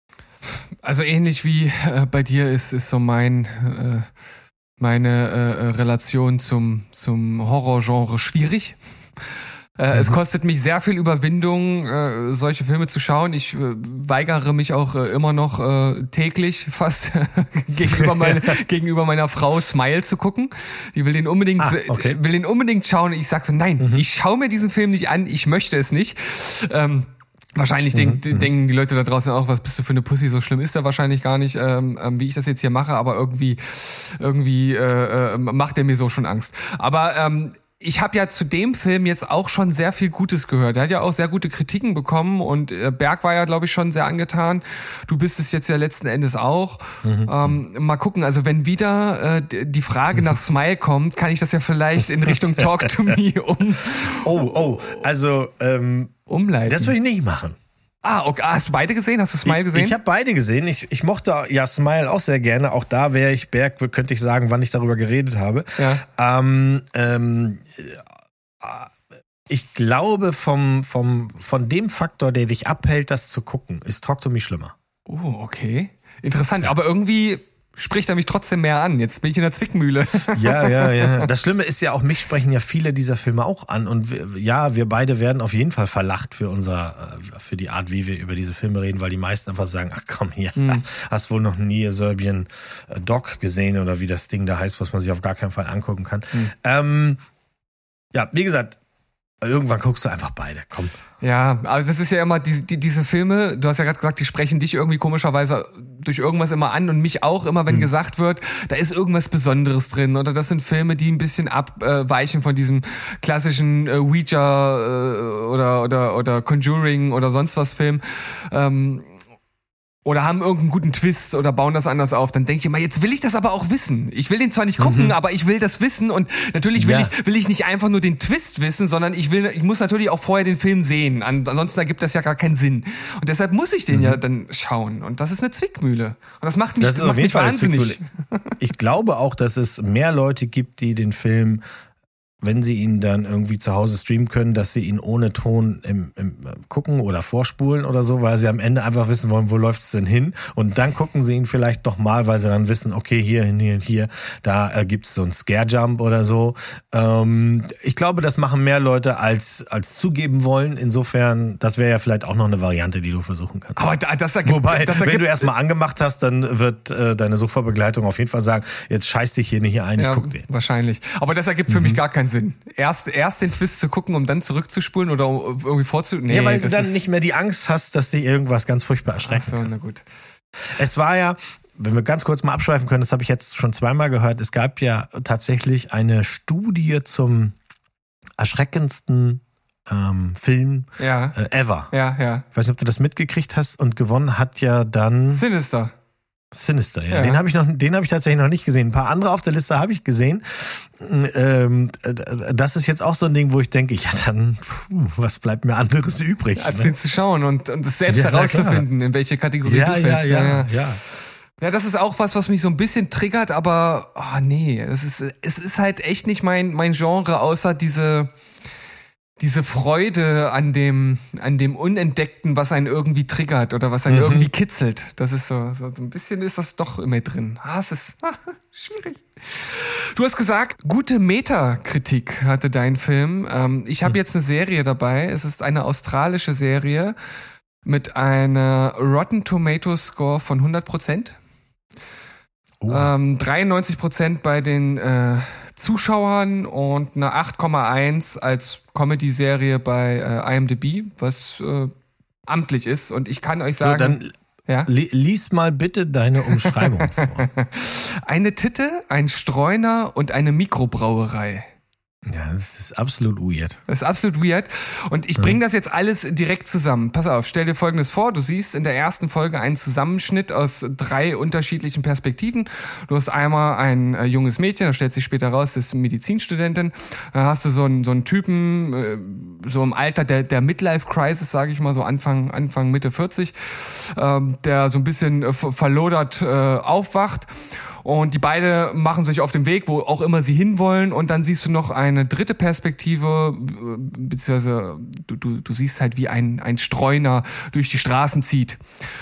Also ähnlich wie äh, bei dir ist, ist so mein äh, meine äh, Relation zum, zum Horrorgenre schwierig. Äh, mhm. Es kostet mich sehr viel Überwindung, äh, solche Filme zu schauen. Ich äh, weigere mich auch äh, immer noch äh, täglich fast gegenüber, meine, gegenüber meiner Frau Smile zu gucken. Die will den unbedingt, ah, okay. will den unbedingt schauen. Ich sag so, nein, mhm. ich schaue mir diesen Film nicht an. Ich möchte es nicht. Ähm, Wahrscheinlich denk, mhm. denken die Leute da draußen auch, was bist du für eine Pussy? So schlimm ist er wahrscheinlich gar nicht, ähm, wie ich das jetzt hier mache. Aber irgendwie, irgendwie äh, äh, macht er mir so schon Angst. Aber ähm, ich habe ja zu dem Film jetzt auch schon sehr viel Gutes gehört. Er hat ja auch sehr gute Kritiken bekommen und Berg war ja, glaube ich, schon sehr angetan. Du bist es jetzt ja letzten Endes auch. Mhm. Ähm, mal gucken, also wenn wieder äh, die Frage nach Smile kommt, kann ich das ja vielleicht in Richtung Talk to Me um... Oh, oh, also ähm, umleiten. Das würde ich nicht machen. Ah, okay. Hast du beide gesehen? Hast du Smile gesehen? Ich, ich habe beide gesehen. Ich, ich mochte ja Smile auch sehr gerne. Auch da wäre ich Berg, könnte ich sagen, wann ich darüber geredet habe. Ja. Ähm, ähm, ich glaube, vom, vom, von dem Faktor, der dich abhält, das zu gucken, ist Talk to Me schlimmer. Oh, okay. Interessant. Ja. Aber irgendwie spricht er mich trotzdem mehr an. Jetzt bin ich in der Zwickmühle. Ja, ja, ja. Das Schlimme ist ja auch, mich sprechen ja viele dieser Filme auch an. Und wir, ja, wir beide werden auf jeden Fall verlacht für unser, für die Art, wie wir über diese Filme reden, weil die meisten einfach sagen, ach komm hier, hm. hast wohl noch nie Serbian Dog gesehen oder wie das Ding da heißt, was man sich auf gar keinen Fall angucken kann. Hm. Ähm, ja, wie gesagt, irgendwann guckst du einfach beide, komm. Ja, also das ist ja immer die, die, diese Filme, du hast ja gerade gesagt, die sprechen dich irgendwie komischerweise durch irgendwas immer an und mich auch immer, wenn hm. gesagt wird, da ist irgendwas Besonderes drin oder das sind Filme, die ein bisschen abweichen von diesem klassischen äh, Ouija äh, oder, oder, oder Conjuring oder sonst was Film. Ähm, Oder haben irgendeinen guten Twist oder bauen das anders auf, dann denke ich immer, jetzt will ich das aber auch wissen. Ich will den zwar nicht gucken, mhm. aber ich will das wissen und natürlich will ja. ich will ich nicht einfach nur den Twist wissen, sondern ich will ich muss natürlich auch vorher den Film sehen. Ansonsten ergibt das ja gar keinen Sinn. Und deshalb muss ich den mhm. ja dann schauen. Und das ist eine Zwickmühle. Und das macht mich, das ist macht auf jeden mich Fall wahnsinnig. Ich glaube auch, dass es mehr Leute gibt, die den Film wenn sie ihn dann irgendwie zu Hause streamen können, dass sie ihn ohne Ton im, im gucken oder vorspulen oder so, weil sie am Ende einfach wissen wollen, wo läuft es denn hin? Und dann gucken sie ihn vielleicht noch mal, weil sie dann wissen, okay, hier, hier, hier, da äh, gibt es so einen Scare-Jump oder so. Ähm, ich glaube, das machen mehr Leute als als zugeben wollen. Insofern, das wäre ja vielleicht auch noch eine Variante, die du versuchen kannst. Aber da- das ergibt, Wobei, das ergibt, wenn du erstmal angemacht hast, dann wird äh, deine Suchverbegleitung auf jeden Fall sagen, jetzt scheiß dich hier nicht hier ein, ich ja, guck den. wahrscheinlich. Aber das ergibt für mich gar keinen Sinn. Erst, erst den Twist zu gucken, um dann zurückzuspulen oder irgendwie vorzu... Nee, Ja, weil du das dann ist- nicht mehr die Angst hast, dass dich irgendwas ganz furchtbar Ach erschreckt. so, na gut. Es war ja, wenn wir ganz kurz mal abschweifen können, das habe ich jetzt schon zweimal gehört, es gab ja tatsächlich eine Studie zum erschreckendsten ähm, Film Ja, äh, ever. ja, ja. Ich weiß nicht, ob du das mitgekriegt hast, und gewonnen hat ja dann Sinister. Sinister, ja. Ja. Den habe ich noch, den habe ich tatsächlich noch nicht gesehen. Ein paar andere auf der Liste habe ich gesehen. Ähm, das ist jetzt auch so ein Ding, wo ich denke, ja dann, puh, was bleibt mir anderes übrig? Als Ne? den zu schauen und, und es selbst Ja, na herauszufinden, in welche Kategorie Ja, du ja, fällst. ja, ja. Ja, das ist auch was, was mich so ein bisschen triggert, aber oh nee, es ist es ist halt echt nicht mein mein Genre, außer diese diese Freude an dem an dem Unentdeckten, was einen irgendwie triggert oder was einen Mhm. irgendwie kitzelt. Das ist so, so so ein bisschen ist das doch immer drin. Ah, es ist ah, schwierig. Du hast gesagt, gute Metakritik hatte dein Film. Ähm, ich habe jetzt eine Serie dabei. Es ist eine australische Serie mit einer Rotten Tomatoes Score von hundert Prozent. Oh. Ähm, dreiundneunzig Prozent bei den äh, Zuschauern und eine acht Komma eins als Comedy-Serie bei äh, I M D B, was äh, amtlich ist. Und ich kann euch So, sagen, dann ja, li- lies mal bitte deine Umschreibung vor. eine Titte, ein Streuner und eine Mikrobrauerei. Ja, das ist absolut weird. Das ist absolut weird. Und ich bringe das jetzt alles direkt zusammen. Pass auf, stell dir Folgendes vor. Du siehst in der ersten Folge einen Zusammenschnitt aus drei unterschiedlichen Perspektiven. Du hast einmal ein äh, junges Mädchen, das stellt sich später raus, das ist Medizinstudentin. Dann hast du so einen, so einen Typen, äh, so im Alter der, der Midlife-Crisis, sage ich mal, so Anfang, Anfang Mitte vierzig, ähm, der so ein bisschen äh, verlodert äh, aufwacht. Und die beide machen sich auf den Weg, wo auch immer sie hinwollen. Und dann siehst du noch eine dritte Perspektive, beziehungsweise du, du, du siehst halt, wie ein, ein Streuner durch die Straßen zieht.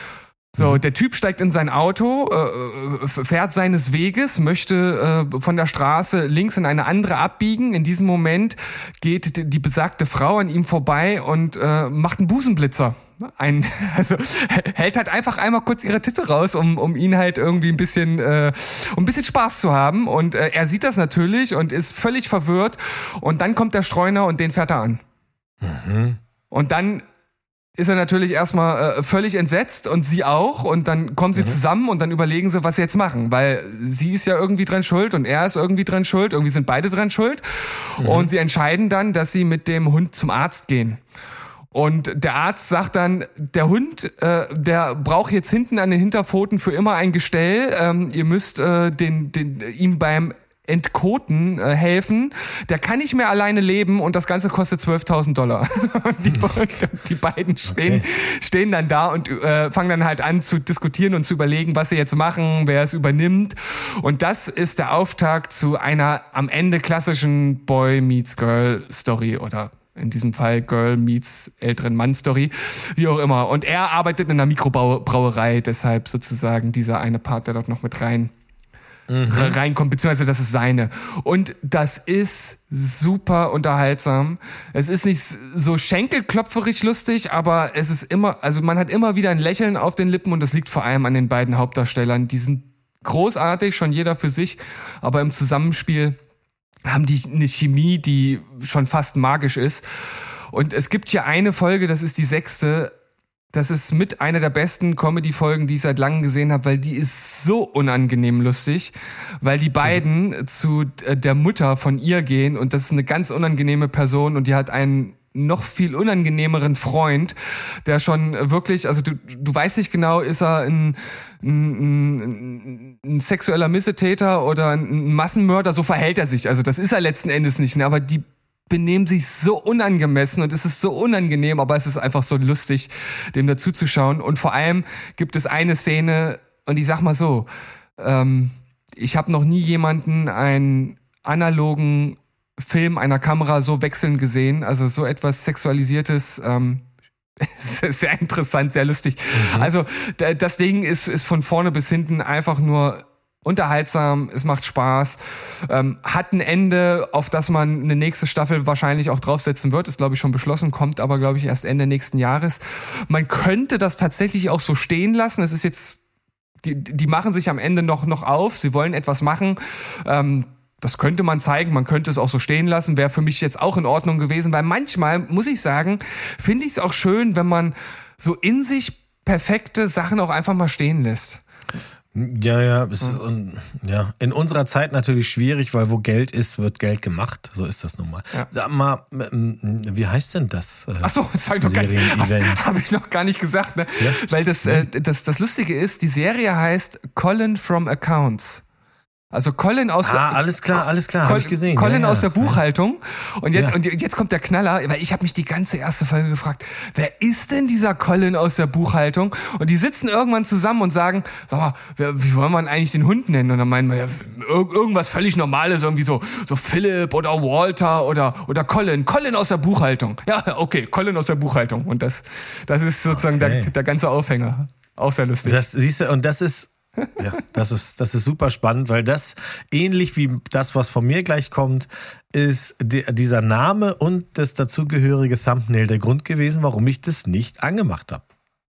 So, der Typ steigt in sein Auto, äh, fährt seines Weges, möchte äh, von der Straße links in eine andere abbiegen. In diesem Moment geht die, die besagte Frau an ihm vorbei und äh, macht einen Busenblitzer. Ein, also hält halt einfach einmal kurz ihre Titte raus, um, um ihn halt irgendwie ein bisschen, äh, um ein bisschen Spaß zu haben. Und äh, er sieht das natürlich und ist völlig verwirrt. Und dann kommt der Streuner und den fährt er an. Mhm. Und dann ist er natürlich erstmal äh, völlig entsetzt und sie auch, und dann kommen sie Mhm. zusammen und dann überlegen sie, was sie jetzt machen, weil sie ist ja irgendwie dran schuld und er ist irgendwie dran schuld, irgendwie sind beide dran schuld, Mhm. und sie entscheiden dann, dass sie mit dem Hund zum Arzt gehen. Und der Arzt sagt dann, der Hund, äh, der braucht jetzt hinten an den Hinterpfoten für immer ein Gestell, ähm, ihr müsst äh, den, den, ihm beim Entkoten äh, helfen, der kann nicht mehr alleine leben, und das Ganze kostet zwölftausend Dollar. die, die beiden stehen, Okay. stehen dann da und äh, fangen dann halt an zu diskutieren und zu überlegen, was sie jetzt machen, wer es übernimmt. Und das ist der Auftakt zu einer am Ende klassischen Boy meets Girl Story, oder in diesem Fall Girl meets älteren Mann Story, wie auch immer. Und er arbeitet in einer Mikrobrauerei, deshalb sozusagen dieser eine Part, der dort noch mit rein reinkommt, beziehungsweise das ist seine. Und das ist super unterhaltsam. Es ist nicht so schenkelklopferig lustig, aber es ist immer, also man hat immer wieder ein Lächeln auf den Lippen, und das liegt vor allem an den beiden Hauptdarstellern. Die sind großartig, schon jeder für sich, aber im Zusammenspiel haben die eine Chemie, die schon fast magisch ist. Und es gibt hier eine Folge, das ist die sechste. Das ist mit einer der besten Comedy-Folgen, die ich seit langem gesehen habe, weil die ist so unangenehm lustig, weil die beiden zu äh, der Mutter von ihr gehen, und das ist eine ganz unangenehme Person, und die hat einen noch viel unangenehmeren Freund, der schon wirklich, also du, du weißt nicht genau, ist er ein, ein, ein, ein sexueller Missetäter oder ein Massenmörder, so verhält er sich. Also das ist er letzten Endes nicht, ne? Aber die benehmen sich so unangemessen, und es ist so unangenehm, aber es ist einfach so lustig, dem dazu zu schauen. Und vor allem gibt es eine Szene, und ich sag mal so, ähm, ich habe noch nie jemanden einen analogen Film einer Kamera so wechseln gesehen. Also so etwas Sexualisiertes, ähm, sehr interessant, sehr lustig. Mhm. Also d- das Ding ist, ist von vorne bis hinten einfach nur unterhaltsam, es macht Spaß, ähm, hat ein Ende, auf das man eine nächste Staffel wahrscheinlich auch draufsetzen wird, ist glaube ich schon beschlossen, kommt aber glaube ich erst Ende nächsten Jahres. Man könnte das tatsächlich auch so stehen lassen, es ist jetzt, die, die machen sich am Ende noch, noch auf, sie wollen etwas machen, ähm, das könnte man zeigen, man könnte es auch so stehen lassen, wäre für mich jetzt auch in Ordnung gewesen, weil manchmal, muss ich sagen, finde ich es auch schön, wenn man so in sich perfekte Sachen auch einfach mal stehen lässt. Ja, ja, es ist, und, ja, in unserer Zeit natürlich schwierig, weil wo Geld ist, wird Geld gemacht. So ist das nun mal. Ja. Sag mal, wie heißt denn das? Äh, Ach so, das habe ich, noch gar- Serien-Event? hab ich noch gar nicht gesagt, ne? Ja? Weil das, äh, das, das Lustige ist, die Serie heißt Colin from Accounts. Also Colin aus Ah, der, alles klar, alles klar, habe ich gesehen. Colin ja, ja. aus der Buchhaltung. Und jetzt, Ja. und jetzt kommt der Knaller, weil ich habe mich die ganze erste Folge gefragt, wer ist denn dieser Colin aus der Buchhaltung? Und die sitzen irgendwann zusammen und sagen, sag mal, wer- wie wollen wir denn eigentlich den Hund nennen? Und dann meinen wir ja, ir- irgendwas völlig Normales, irgendwie so, so Philipp oder Walter oder, oder Colin. Colin aus der Buchhaltung. Ja, okay, Colin aus der Buchhaltung. Und das, das ist sozusagen Okay. der, der ganze Aufhänger. Auch sehr lustig. Das siehst du, und das ist, ja, das ist, das ist super spannend, weil das, ähnlich wie das, was von mir gleich kommt, ist die, dieser Name und das dazugehörige Thumbnail der Grund gewesen, warum ich das nicht angemacht habe.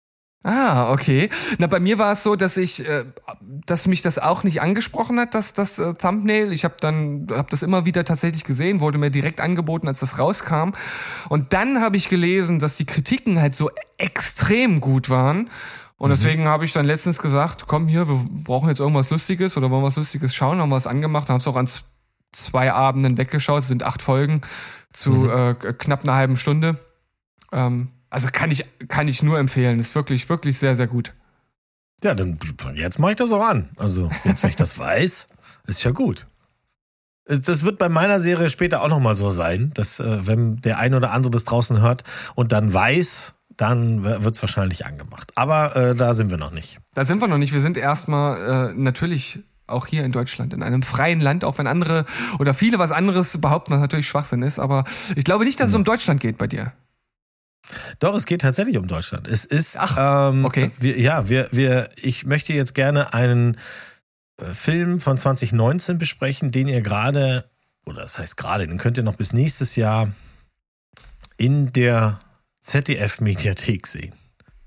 Ah, okay. Na, bei mir war es so, dass ich, äh, dass mich das auch nicht angesprochen hat, dass das äh, Thumbnail. Ich habe dann, habe das immer wieder tatsächlich gesehen, wurde mir direkt angeboten, als das rauskam. Und dann habe ich gelesen, dass die Kritiken halt so extrem gut waren. Und deswegen habe ich dann letztens gesagt, komm hier, wir brauchen jetzt irgendwas Lustiges oder wollen was Lustiges schauen, haben wir es angemacht, haben es auch an z- zwei Abenden weggeschaut, es sind acht Folgen zu Mhm. äh, knapp einer halben Stunde. Ähm, also kann ich, kann ich nur empfehlen, ist wirklich, wirklich sehr, sehr gut. Ja, dann jetzt mache ich das auch an. Also jetzt, wenn ich das weiß, ist ja gut. Das wird bei meiner Serie später auch nochmal so sein, dass äh, wenn der ein oder andere das draußen hört und dann weiß, dann wird es wahrscheinlich angemacht. Aber äh, da sind wir noch nicht. Da sind wir noch nicht. Wir sind erstmal äh, natürlich auch hier in Deutschland, in einem freien Land, auch wenn andere oder viele was anderes behaupten, was natürlich Schwachsinn ist. Aber ich glaube nicht, dass es um Deutschland geht bei dir. Doch, es geht tatsächlich um Deutschland. Es ist, Ach, ähm, okay. wir, ja, wir, wir, ich möchte jetzt gerne einen äh, Film von zwanzig neunzehn besprechen, den ihr gerade, oder das heißt gerade, den könnt ihr noch bis nächstes Jahr in der Z D F-Mediathek sehen.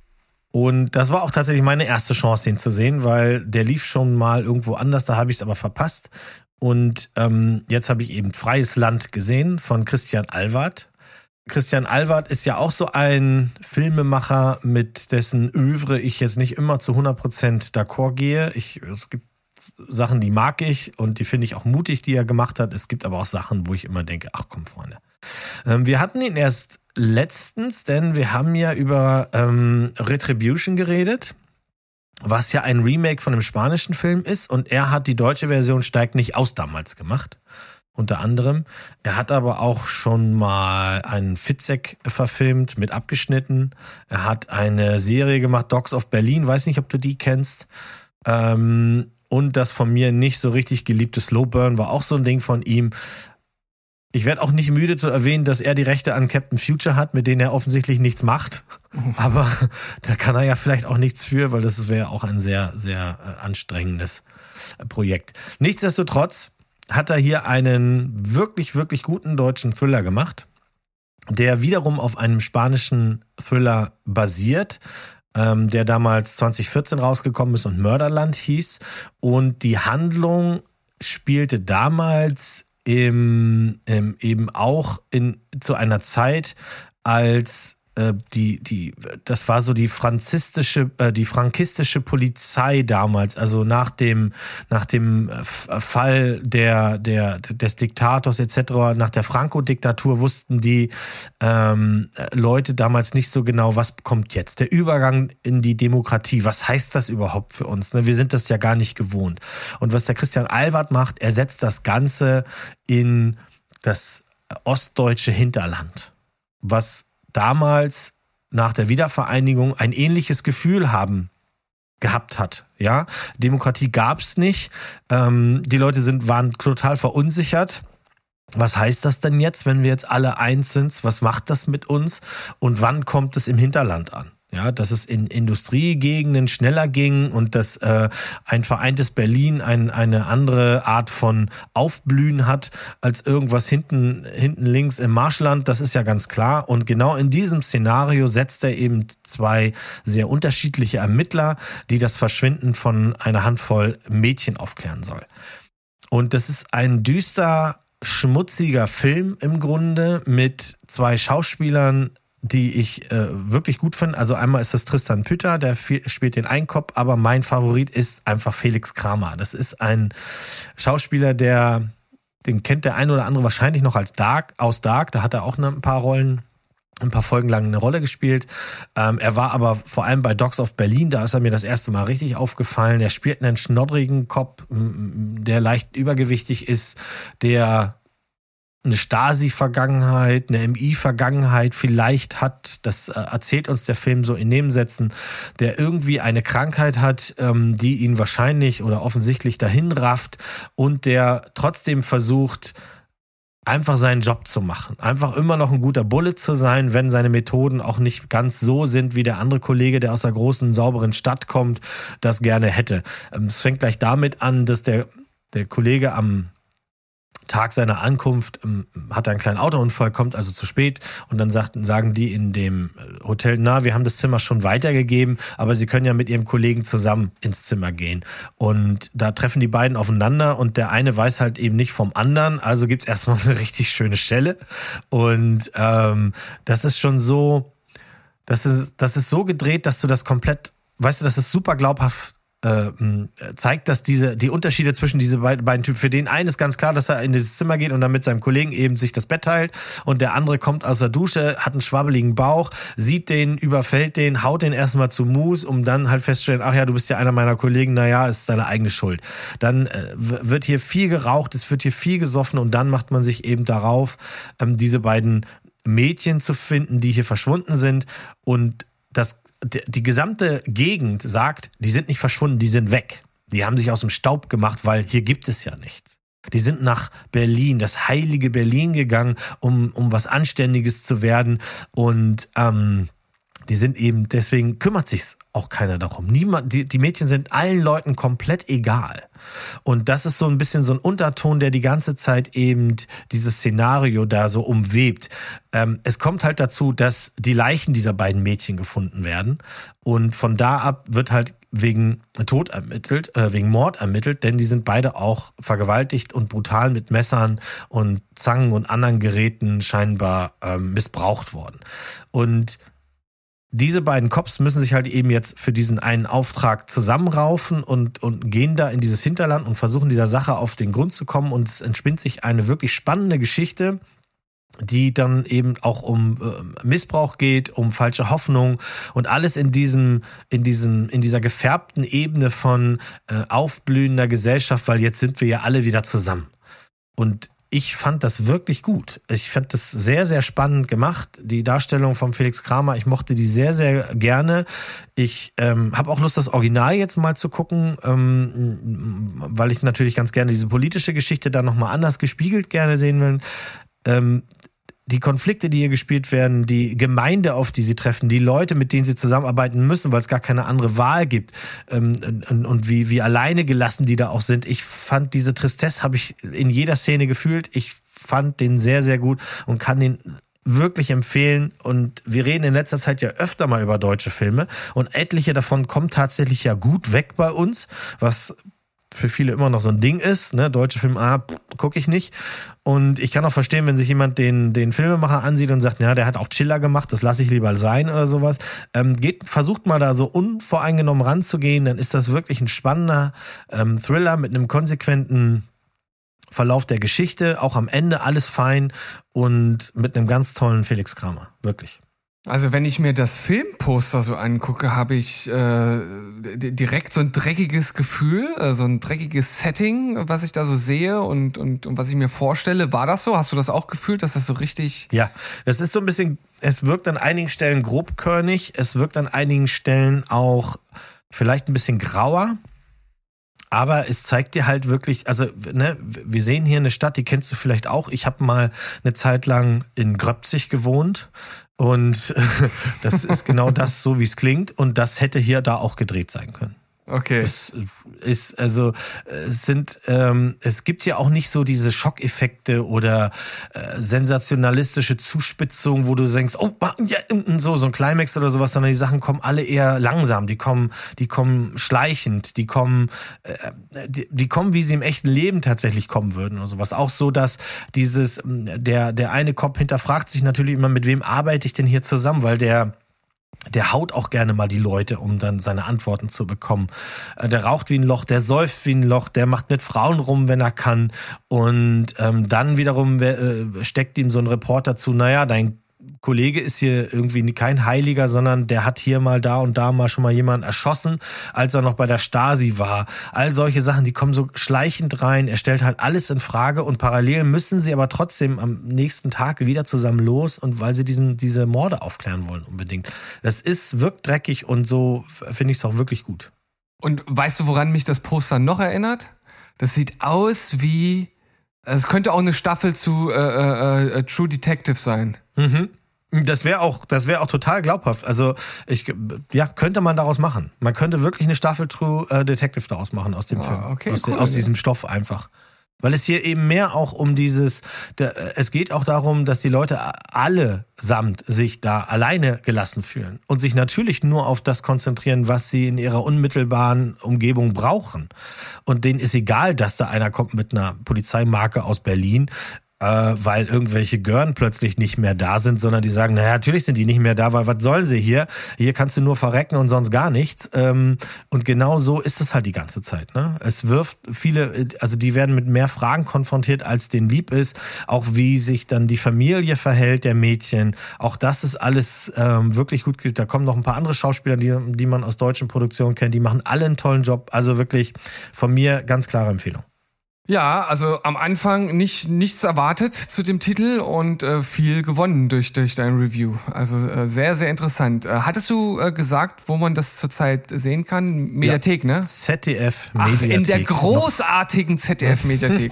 Und das war auch tatsächlich meine erste Chance, den zu sehen, weil der lief schon mal irgendwo anders, da habe ich es aber verpasst. Und ähm, jetzt habe ich eben Freies Land gesehen von Christian Alward. Christian Alward ist ja auch so ein Filmemacher, mit dessen Övre ich jetzt nicht immer zu hundert Prozent d'accord gehe. Ich, es gibt Sachen, die mag ich und die finde ich auch mutig, die er gemacht hat. Es gibt aber auch Sachen, wo ich immer denke, ach komm, Freunde. Ähm, wir hatten ihn erst letztens, denn wir haben ja über ähm, Retribution geredet, was ja ein Remake von einem spanischen Film ist, und er hat die deutsche Version Steigt nicht aus damals gemacht, unter anderem. Er hat aber auch schon mal einen Fitzek verfilmt, mit abgeschnitten. Er hat eine Serie gemacht, Dogs of Berlin, weiß nicht, ob du die kennst. Ähm, und das von mir nicht so richtig geliebte Slow Burn war auch so ein Ding von ihm. Ich werde auch nicht müde zu erwähnen, dass er die Rechte an Captain Future hat, mit denen er offensichtlich nichts macht. Aber da kann er ja vielleicht auch nichts für, weil das wäre auch ein sehr, sehr äh, anstrengendes äh, Projekt. Nichtsdestotrotz hat er hier einen wirklich, wirklich guten deutschen Thriller gemacht, der wiederum auf einem spanischen Thriller basiert, ähm, der damals zwanzig vierzehn rausgekommen ist und Mörderland hieß. Und die Handlung spielte damals Im, im, eben auch in zu einer Zeit, als äh, die die das war so die franzistische äh, die frankistische Polizei damals, also nach dem nach dem Fall der der des Diktators et cetera, nach der Franco-Diktatur wussten die ähm, Leute damals nicht so genau, was kommt jetzt, der Übergang in die Demokratie, was heißt das überhaupt für uns? Wir sind das ja gar nicht gewohnt. Und was der Christian Alward macht, er setzt das Ganze in das ostdeutsche Hinterland, was damals nach der Wiedervereinigung ein ähnliches Gefühl haben gehabt hat. Ja, Demokratie gab's nicht. Ähm, die Leute sind waren total verunsichert. was heißt das denn jetzt, wenn wir jetzt alle eins sind? Was macht das mit uns? Und wann kommt es im Hinterland an? Ja, dass es in Industriegegenden schneller ging und dass äh, ein vereintes Berlin ein, eine andere Art von Aufblühen hat als irgendwas hinten hinten links im Marschland, das ist ja ganz klar. Und genau in diesem Szenario setzt er eben zwei sehr unterschiedliche Ermittler, die das Verschwinden von einer Handvoll Mädchen aufklären soll. Und das ist ein düster, schmutziger Film im Grunde mit zwei Schauspielern, die ich äh, wirklich gut finde. Also einmal ist das Tristan Pütter, der f- spielt den Einkopf, aber mein Favorit ist einfach Felix Kramer. Das ist ein Schauspieler, der, den kennt der ein oder andere wahrscheinlich noch als Dark, aus Dark, da hat er auch ein paar Rollen, ein paar Folgen lang eine Rolle gespielt. Ähm, er war aber vor allem bei Dogs of Berlin, da ist er mir das erste Mal richtig aufgefallen. Er spielt einen schnoddrigen Cop, der leicht übergewichtig ist, der eine Stasi-Vergangenheit, eine M I-Vergangenheit vielleicht hat, das erzählt uns der Film so in Nebensätzen, der irgendwie eine Krankheit hat, die ihn wahrscheinlich oder offensichtlich dahin rafft und der trotzdem versucht, einfach seinen Job zu machen. Einfach immer noch ein guter Bulle zu sein, wenn seine Methoden auch nicht ganz so sind, wie der andere Kollege, der aus der großen, sauberen Stadt kommt, das gerne hätte. Es fängt gleich damit an, dass der, der Kollege am Tag seiner Ankunft ähm, hat er einen kleinen Autounfall, kommt also zu spät und dann sagt, sagen die in dem Hotel, na, wir haben das Zimmer schon weitergegeben, aber sie können ja mit ihrem Kollegen zusammen ins Zimmer gehen. Und da treffen die beiden aufeinander und der eine weiß halt eben nicht vom anderen, also gibt's erstmal eine richtig schöne Stelle und ähm, das ist schon so, das ist, das ist so gedreht, dass du das komplett, weißt du, das ist super glaubhaft Äh, zeigt, dass diese die Unterschiede zwischen diese beiden, beiden Typen, für den einen ist ganz klar, dass er in dieses Zimmer geht und dann mit seinem Kollegen eben sich das Bett teilt und der andere kommt aus der Dusche, hat einen schwabbeligen Bauch, sieht den, überfällt den, haut den erstmal zu Mus, um dann halt festzustellen, ach ja, du bist ja einer meiner Kollegen, naja, ist deine eigene Schuld. Dann äh, wird hier viel geraucht, es wird hier viel gesoffen und dann macht man sich eben darauf, ähm, diese beiden Mädchen zu finden, die hier verschwunden sind und das die gesamte Gegend sagt, die sind nicht verschwunden, die sind weg. Die haben sich aus dem Staub gemacht, weil hier gibt es ja nichts. Die sind nach Berlin, das heilige Berlin gegangen, um um was Anständiges zu werden und ähm, die sind eben, deswegen kümmert sich auch keiner darum. Niemand, die, die Mädchen sind allen Leuten komplett egal. Und das ist so ein bisschen so ein Unterton, der die ganze Zeit eben dieses Szenario da so umwebt. Ähm, es kommt halt dazu, dass die Leichen dieser beiden Mädchen gefunden werden. Und von da ab wird halt wegen Tod ermittelt, äh, wegen Mord ermittelt, denn die sind beide auch vergewaltigt und brutal mit Messern und Zangen und anderen Geräten scheinbar ähm, missbraucht worden. Und diese beiden Cops müssen sich halt eben jetzt für diesen einen Auftrag zusammenraufen und, und gehen da in dieses Hinterland und versuchen dieser Sache auf den Grund zu kommen und es entspinnt sich eine wirklich spannende Geschichte, die dann eben auch um äh, Missbrauch geht, um falsche Hoffnung und alles in diesem, in diesem, in dieser gefärbten Ebene von äh, aufblühender Gesellschaft, weil jetzt sind wir ja alle wieder zusammen. Und ich fand das wirklich gut. Ich fand das sehr, sehr spannend gemacht. Die Darstellung von Felix Kramer, ich mochte die sehr, sehr gerne. Ich ähm, habe auch Lust, das Original jetzt mal zu gucken, ähm, weil ich natürlich ganz gerne diese politische Geschichte da nochmal anders gespiegelt gerne sehen will. Ähm, die Konflikte, die hier gespielt werden, die Gemeinde, auf die sie treffen, die Leute, mit denen sie zusammenarbeiten müssen, weil es gar keine andere Wahl gibt ähm, und, und wie, wie alleine gelassen die da auch sind. Ich fand diese Tristesse, habe ich in jeder Szene gefühlt. Ich fand den sehr, sehr gut und kann den wirklich empfehlen. Und wir reden in letzter Zeit ja öfter mal über deutsche Filme und etliche davon kommen tatsächlich ja gut weg bei uns, was für viele immer noch so ein Ding ist, ne, deutsche Filme, ah, gucke ich nicht. Und ich kann auch verstehen, wenn sich jemand den den Filmemacher ansieht und sagt, ja, der hat auch Chiller gemacht, das lasse ich lieber sein oder sowas. Ähm, geht, versucht mal da so unvoreingenommen ranzugehen, dann ist das wirklich ein spannender ähm, Thriller mit einem konsequenten Verlauf der Geschichte, auch am Ende alles fein und mit einem ganz tollen Felix Kramer, wirklich. Also wenn ich mir das Filmposter so angucke, habe ich äh, d- direkt so ein dreckiges Gefühl, äh, so ein dreckiges Setting, was ich da so sehe und, und, und was ich mir vorstelle. War das so? Hast du das auch gefühlt, dass das so richtig... Ja, das ist so ein bisschen, es wirkt an einigen Stellen grobkörnig, es wirkt an einigen Stellen auch vielleicht ein bisschen grauer. Aber es zeigt dir halt wirklich, also ne, wir sehen hier eine Stadt, die kennst du vielleicht auch. Ich habe mal eine Zeit lang in Gröbzig gewohnt und das ist genau das, so wie es klingt. Und das hätte hier da auch gedreht sein können. Okay. Es ist, also, es sind, ähm, es gibt ja auch nicht so diese Schockeffekte oder äh, sensationalistische Zuspitzung, wo du denkst, oh, ja, so, so ein Climax oder sowas, sondern die Sachen kommen alle eher langsam, die kommen, die kommen schleichend, die kommen, äh, die, die kommen, wie sie im echten Leben tatsächlich kommen würden oder sowas. Auch so, dass dieses, der, der eine Cop hinterfragt sich natürlich immer, mit wem arbeite ich denn hier zusammen, weil der, Der haut auch gerne mal die Leute, um dann seine Antworten zu bekommen. Der raucht wie ein Loch, der säuft wie ein Loch, der macht mit Frauen rum, wenn er kann. Und ähm, dann wiederum äh, steckt ihm so ein Reporter zu, naja, dein Kollege ist hier irgendwie kein Heiliger, sondern der hat hier mal da und da mal schon mal jemanden erschossen, als er noch bei der Stasi war. All solche Sachen, die kommen so schleichend rein. Er stellt halt alles in Frage und parallel müssen sie aber trotzdem am nächsten Tag wieder zusammen los und weil sie diesen diese Morde aufklären wollen unbedingt. Das ist, wirkt dreckig und so finde ich es auch wirklich gut. Und weißt du, woran mich das Poster noch erinnert? Das sieht aus wie, es könnte auch eine Staffel zu äh, äh, True Detective sein. Mhm. Das wäre auch, das wäre auch total glaubhaft. Also ich, ja, könnte man daraus machen. Man könnte wirklich eine Staffel True äh, Detective daraus machen aus dem Ah, Film, okay, aus, cool, aus ja. diesem Stoff einfach. Weil es hier eben mehr auch um dieses, der, es geht auch darum, dass die Leute allesamt sich da alleine gelassen fühlen und sich natürlich nur auf das konzentrieren, was sie in ihrer unmittelbaren Umgebung brauchen. Und denen ist egal, dass da einer kommt mit einer Polizeimarke aus Berlin, äh, weil irgendwelche Gören plötzlich nicht mehr da sind, sondern die sagen, naja, natürlich sind die nicht mehr da, weil was sollen sie hier? Hier kannst du nur verrecken und sonst gar nichts. Ähm, und genau so ist es halt die ganze Zeit. Ne? Es wirft viele, also die werden mit mehr Fragen konfrontiert, als denen lieb ist. Auch wie sich dann die Familie verhält, der Mädchen. Auch das ist alles ähm, wirklich gut. Da kommen noch ein paar andere Schauspieler, die, die man aus deutschen Produktionen kennt. Die machen alle einen tollen Job. Also wirklich von mir ganz klare Empfehlung. Ja, also am Anfang nicht nichts erwartet zu dem Titel und äh, viel gewonnen durch durch dein Review. Also äh, sehr, sehr interessant. Äh, hattest du äh, gesagt, wo man das zurzeit sehen kann? Mediathek, ja. Ne? Z D F Ach, Mediathek. in der großartigen Z D F-Mediathek.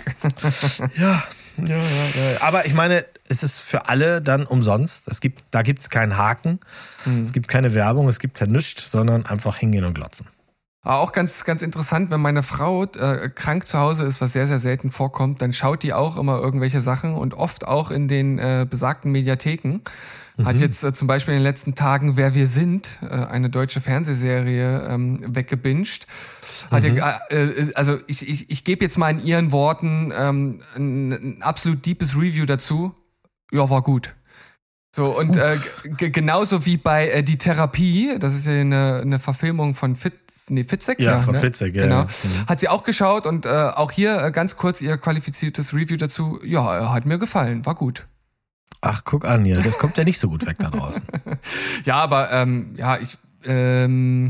Ja, ja, ja, ja. Aber ich meine, es ist für alle dann umsonst. Es gibt, da gibt's keinen Haken, mhm. Es gibt keine Werbung, es gibt kein Nichts, sondern einfach hingehen und glotzen. Aber auch ganz, ganz interessant, wenn meine Frau äh, krank zu Hause ist, was sehr, sehr selten vorkommt, dann schaut die auch immer irgendwelche Sachen und oft auch in den äh, besagten Mediatheken. Mhm. Hat jetzt äh, zum Beispiel in den letzten Tagen Wer wir sind, äh, eine deutsche Fernsehserie, ähm, weggebinged. Hat mhm. ja, äh, also ich, ich, ich gebe jetzt mal in ihren Worten ähm, ein, ein absolut deepes Review dazu. Ja, war gut. So, und äh, g- genauso wie bei äh, Die Therapie, das ist ja eine, eine Verfilmung von Fit Nee, Fitzek? Ja, ja, von ne? Fitzek, ja. Genau. Ja. Mhm. Hat sie auch geschaut und äh, auch hier äh, ganz kurz ihr qualifiziertes Review dazu. Ja, hat mir gefallen, war gut. Ach, guck an, ja, das kommt ja nicht so gut weg da draußen. Ja, aber ähm, ja, ich ähm,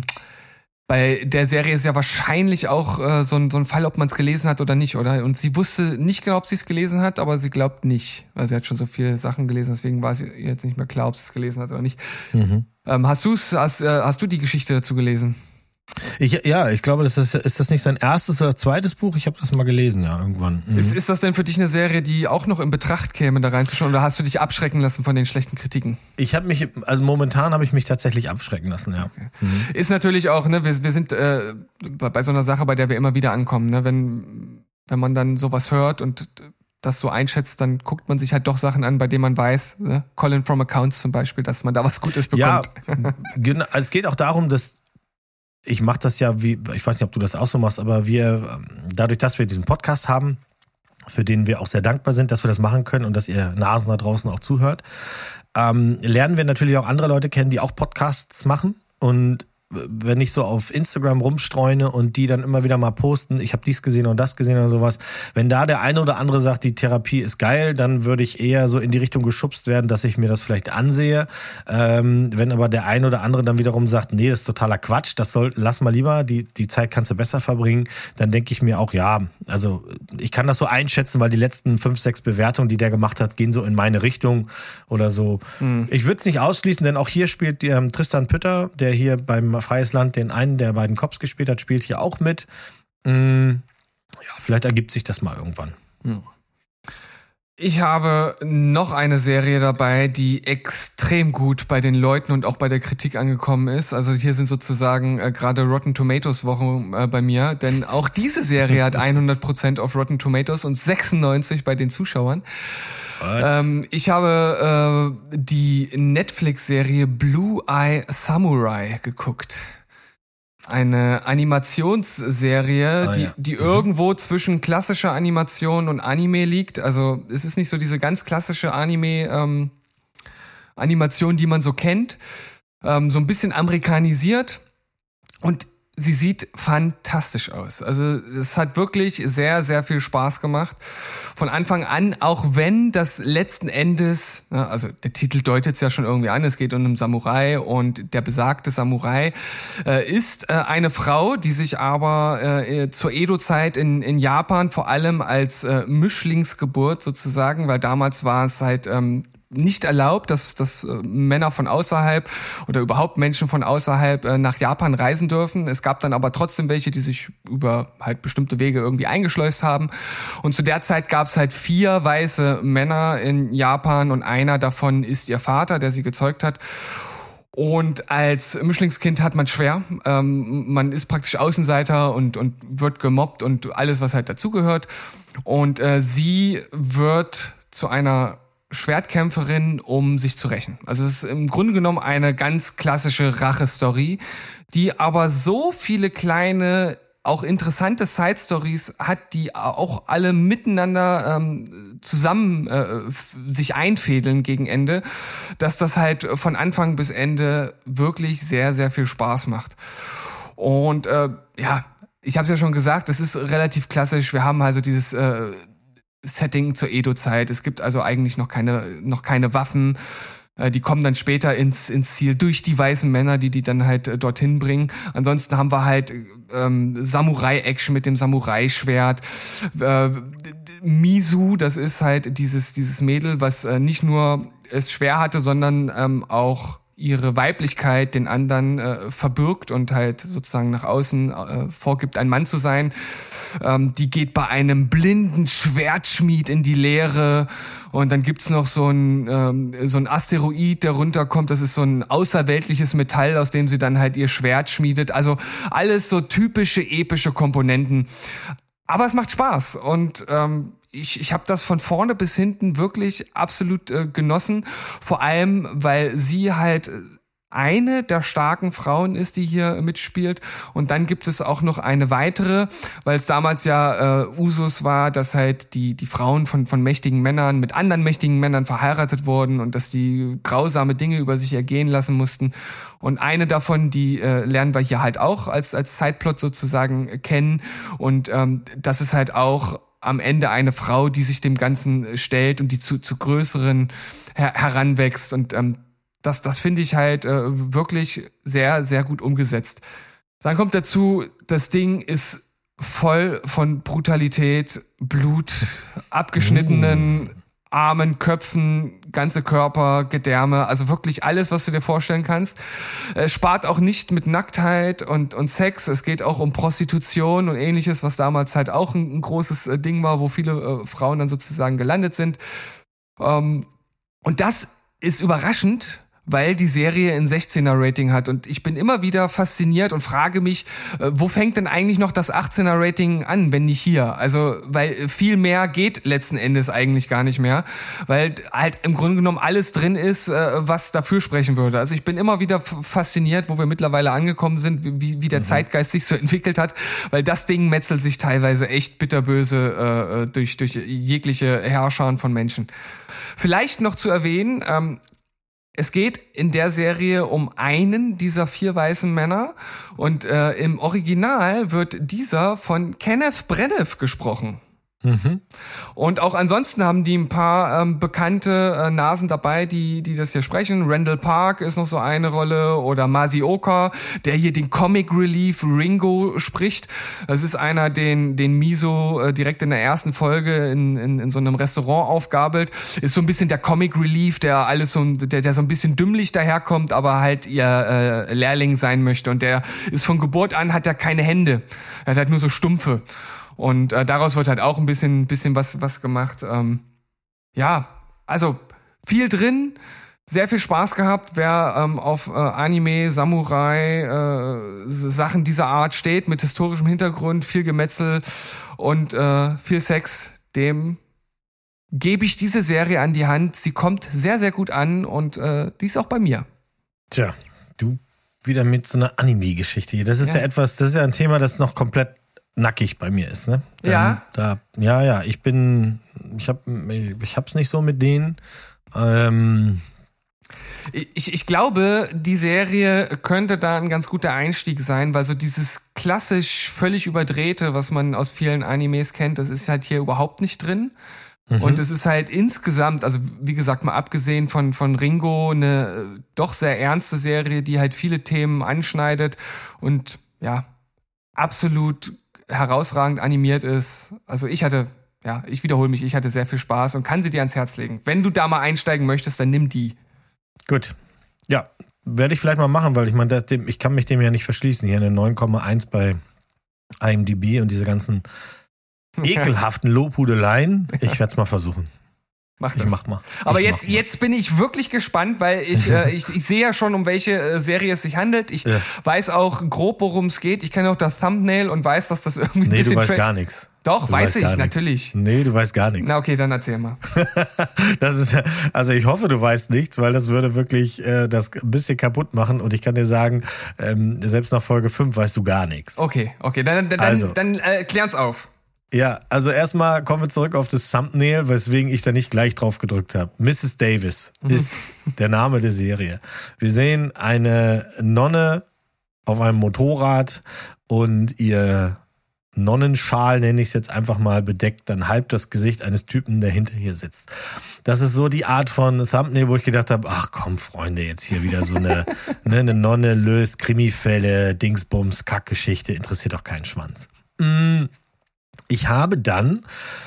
bei der Serie ist ja wahrscheinlich auch äh, so, ein, so ein Fall, ob man es gelesen hat oder nicht, oder? Und sie wusste nicht genau, ob sie es gelesen hat, aber sie glaubt nicht, weil sie hat schon so viele Sachen gelesen, deswegen war sie jetzt nicht mehr klar, ob sie es gelesen hat oder nicht. Mhm. Ähm, hast du's, hast, äh, hast du die Geschichte dazu gelesen? Ich, ja, ich glaube, das ist, ist das nicht sein erstes oder zweites Buch? Ich habe das mal gelesen, ja, irgendwann. Mhm. Ist, ist das denn für dich eine Serie, die auch noch in Betracht käme, da reinzuschauen? Oder hast du dich abschrecken lassen von den schlechten Kritiken? Ich habe mich, also momentan habe ich mich tatsächlich abschrecken lassen, ja. Okay. Mhm. Ist natürlich auch, ne, wir, wir sind äh, bei so einer Sache, bei der wir immer wieder ankommen, ne, wenn, wenn man dann sowas hört und das so einschätzt, dann guckt man sich halt doch Sachen an, bei denen man weiß, ne, Colin from Accounts zum Beispiel, dass man da was Gutes bekommt. Ja, genau. Also es geht auch darum, dass ich mache das ja, wie, ich weiß nicht, ob du das auch so machst, aber wir, dadurch, dass wir diesen Podcast haben, für den wir auch sehr dankbar sind, dass wir das machen können und dass ihr Nasen da draußen auch zuhört, ähm, lernen wir natürlich auch andere Leute kennen, die auch Podcasts machen. Und wenn ich so auf Instagram rumstreune und die dann immer wieder mal posten, ich habe dies gesehen und das gesehen oder sowas, wenn da der eine oder andere sagt, die Therapie ist geil, dann würde ich eher so in die Richtung geschubst werden, dass ich mir das vielleicht ansehe. Ähm, wenn aber der eine oder andere dann wiederum sagt, nee, das ist totaler Quatsch, das soll, lass mal lieber, die, die Zeit kannst du besser verbringen, dann denke ich mir auch, ja, also ich kann das so einschätzen, weil die letzten fünf, sechs Bewertungen, die der gemacht hat, gehen so in meine Richtung oder so. Mhm. Ich würde es nicht ausschließen, denn auch hier spielt ähm, Tristan Pütter, der hier beim Freies Land den einen der beiden Cops gespielt hat, spielt hier auch mit. Mm, ja, vielleicht ergibt sich das mal irgendwann. Hm. Ich habe noch eine Serie dabei, die extrem gut bei den Leuten und auch bei der Kritik angekommen ist. Also hier sind sozusagen äh, gerade Rotten Tomatoes Wochen äh, bei mir, denn auch diese Serie hat hundert Prozent auf Rotten Tomatoes und sechsundneunzig bei den Zuschauern. Ähm, ich habe äh, die Netflix-Serie Blue Eye Samurai geguckt. Eine Animationsserie, Ah, die, ja. die irgendwo zwischen klassischer Animation und Anime liegt. Also es ist nicht so diese ganz klassische Anime ähm, Animation, die man so kennt. Ähm, so ein bisschen amerikanisiert. Und sie sieht fantastisch aus. Also es hat wirklich sehr, sehr viel Spaß gemacht. Von Anfang an, auch wenn das letzten Endes, also der Titel deutet es ja schon irgendwie an, es geht um einen Samurai und der besagte Samurai äh, ist äh, eine Frau, die sich aber äh, zur Edo-Zeit in, in Japan vor allem als äh, Mischlingsgeburt sozusagen, weil damals war es halt ähm, nicht erlaubt, dass, dass äh, Männer von außerhalb oder überhaupt Menschen von außerhalb äh, nach Japan reisen dürfen. Es gab dann aber trotzdem welche, die sich über halt bestimmte Wege irgendwie eingeschleust haben. Und zu der Zeit gab es halt vier weiße Männer in Japan und einer davon ist ihr Vater, der sie gezeugt hat. Und als Mischlingskind hat man schwer. Ähm, man ist praktisch Außenseiter und, und wird gemobbt und alles, was halt dazugehört. Und äh, sie wird zu einer Schwertkämpferin, um sich zu rächen. Also es ist im Grunde genommen eine ganz klassische Rache-Story, die aber so viele kleine, auch interessante Side-Stories hat, die auch alle miteinander ähm, zusammen äh, sich einfädeln gegen Ende, dass das halt von Anfang bis Ende wirklich sehr, sehr viel Spaß macht. Und äh, ja, ich habe es ja schon gesagt, es ist relativ klassisch. Wir haben also dieses äh, Setting zur Edo-Zeit. Es gibt also eigentlich noch keine, noch keine Waffen. Äh, die kommen dann später ins, ins Ziel durch die weißen Männer, die die dann halt äh, dorthin bringen. Ansonsten haben wir halt ähm, Samurai-Action mit dem Samurai-Schwert. Äh, Misu, das ist halt dieses, dieses Mädel, was äh, nicht nur es schwer hatte, sondern ähm, auch ihre Weiblichkeit den anderen äh, verbirgt und halt sozusagen nach außen äh, vorgibt, ein Mann zu sein. Ähm, die geht bei einem blinden Schwertschmied in die Leere und dann gibt's noch so ein ähm, so ein Asteroid, der runterkommt. Das ist so ein außerweltliches Metall, aus dem sie dann halt ihr Schwert schmiedet. Also alles so typische epische Komponenten. Aber es macht Spaß und ähm, ich, ich habe das von vorne bis hinten wirklich absolut äh, genossen. Vor allem, weil sie halt eine der starken Frauen ist, die hier mitspielt. Und dann gibt es auch noch eine weitere, weil es damals ja äh, Usus war, dass halt die die Frauen von von mächtigen Männern mit anderen mächtigen Männern verheiratet wurden und dass die grausame Dinge über sich ergehen lassen mussten. Und eine davon, die äh, lernen wir hier halt auch als als Sideplot sozusagen äh, kennen. Und ähm, das ist halt auch am Ende eine Frau, die sich dem Ganzen stellt und die zu zu größeren her- heranwächst. Und ähm, Das, das finde ich halt äh, wirklich sehr, sehr gut umgesetzt. Dann kommt dazu, das Ding ist voll von Brutalität, Blut, abgeschnittenen Armen, Köpfen, ganze Körper, Gedärme, also wirklich alles, was du dir vorstellen kannst. Es spart auch nicht mit Nacktheit und, und Sex. Es geht auch um Prostitution und ähnliches, was damals halt auch ein, ein großes äh, Ding war, wo viele äh, Frauen dann sozusagen gelandet sind. Ähm, und das ist überraschend, weil die Serie ein sechzehner Rating hat und ich bin immer wieder fasziniert und frage mich, äh, wo fängt denn eigentlich noch das achtzehner Rating an, wenn nicht hier? Also, weil viel mehr geht letzten Endes eigentlich gar nicht mehr, weil halt im Grunde genommen alles drin ist, äh, was dafür sprechen würde. Also ich bin immer wieder f- fasziniert, wo wir mittlerweile angekommen sind, wie, wie der mhm. Zeitgeist sich so entwickelt hat, weil das Ding metzelt sich teilweise echt bitterböse äh, durch, durch jegliche Herrscher von Menschen. Vielleicht noch zu erwähnen, ähm, es geht in der Serie um einen dieser vier weißen Männer und äh, im Original wird dieser von Kenneth Branagh gesprochen. Mhm. Und auch ansonsten haben die ein paar ähm, bekannte äh, Nasen dabei, die die das hier sprechen. Randall Park ist noch so eine Rolle oder Masioka, der hier den Comic Relief Ringo spricht. Das ist einer, den den Miso äh, direkt in der ersten Folge in, in in so einem Restaurant aufgabelt. Ist so ein bisschen der Comic Relief, der alles so der der so ein bisschen dümmlich daherkommt, aber halt ihr äh, Lehrling sein möchte. Und der ist von Geburt an, hat er keine Hände. Er hat halt nur so Stumpfe. Und äh, daraus wird halt auch ein bisschen, bisschen was, was gemacht. Ähm, ja, also viel drin, sehr viel Spaß gehabt. Wer ähm, auf äh, Anime, Samurai, äh, Sachen dieser Art steht, mit historischem Hintergrund, viel Gemetzel und äh, viel Sex, dem gebe ich diese Serie an die Hand. Sie kommt sehr, sehr gut an und äh, die ist auch bei mir. Tja, du wieder mit so einer Anime-Geschichte hier. Das ist ja. ja etwas, das ist ja ein Thema, das noch komplett nackig bei mir ist, ne? Dann, Ja. Da, ja, ja, ich bin, ich hab, ich hab's nicht so mit denen. Ähm, Ich, ich glaube, die Serie könnte da ein ganz guter Einstieg sein, weil so dieses klassisch völlig überdrehte, was man aus vielen Animes kennt, das ist halt hier überhaupt nicht drin. Mhm. Und es ist halt insgesamt, also wie gesagt, mal abgesehen von, von Ringo, eine äh, doch sehr ernste Serie, die halt viele Themen anschneidet und ja, absolut herausragend animiert ist. Also ich hatte, ja, ich wiederhole mich, ich hatte sehr viel Spaß und kann sie dir ans Herz legen. Wenn du da mal einsteigen möchtest, dann nimm die. Gut. Ja, werde ich vielleicht mal machen, weil ich meine, das- dem- ich kann mich dem ja nicht verschließen. Hier eine neun Komma eins bei I M D B und diese ganzen ekelhaften Lobhudeleien. Ich werde es mal versuchen. Mach Ich das. mach mal. Aber ich jetzt, mach mal. jetzt bin ich wirklich gespannt, weil ich, äh, ich, ich sehe ja schon, um welche äh, Serie es sich handelt. Ich Ja. weiß auch grob, worum es geht. Ich kenne auch das Thumbnail und weiß, dass das irgendwie ein Nee, bisschen... du weißt tra- gar nichts. Doch, Du weiß weißt ich, gar nichts. natürlich. Nee, du weißt gar nichts. Na okay, dann erzähl mal. Das ist ja, also ich hoffe, du weißt nichts, weil das würde wirklich äh, das ein bisschen kaputt machen. Und ich kann dir sagen, ähm, selbst nach Folge fünf weißt du gar nichts. Okay, okay, dann, dann, Also. dann, dann äh, klär's auf. Ja, also erstmal kommen wir zurück auf das Thumbnail, weswegen ich da nicht gleich drauf gedrückt habe. Missus Davis ist der Name der Serie. Wir sehen eine Nonne auf einem Motorrad und ihr Nonnenschal, nenne ich es jetzt einfach mal, bedeckt dann halb das Gesicht eines Typen, der hinter ihr sitzt. Das ist so die Art von Thumbnail, wo ich gedacht habe, ach komm, Freunde, jetzt hier wieder so eine, ne, eine Nonne löst Krimifälle, Dingsbums, Kackgeschichte, interessiert doch keinen Schwanz. Mm. Ich habe dann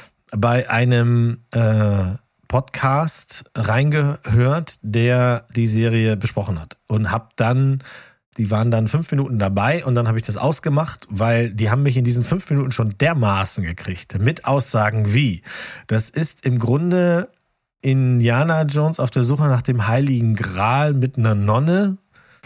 bei einem äh, Podcast reingehört, der die Serie besprochen hat und habe dann, die waren dann fünf Minuten dabei und dann habe ich das ausgemacht, weil die haben mich in diesen fünf Minuten schon dermaßen gekriegt mit Aussagen wie, das ist im Grunde Indiana Jones auf der Suche nach dem Heiligen Gral mit einer Nonne.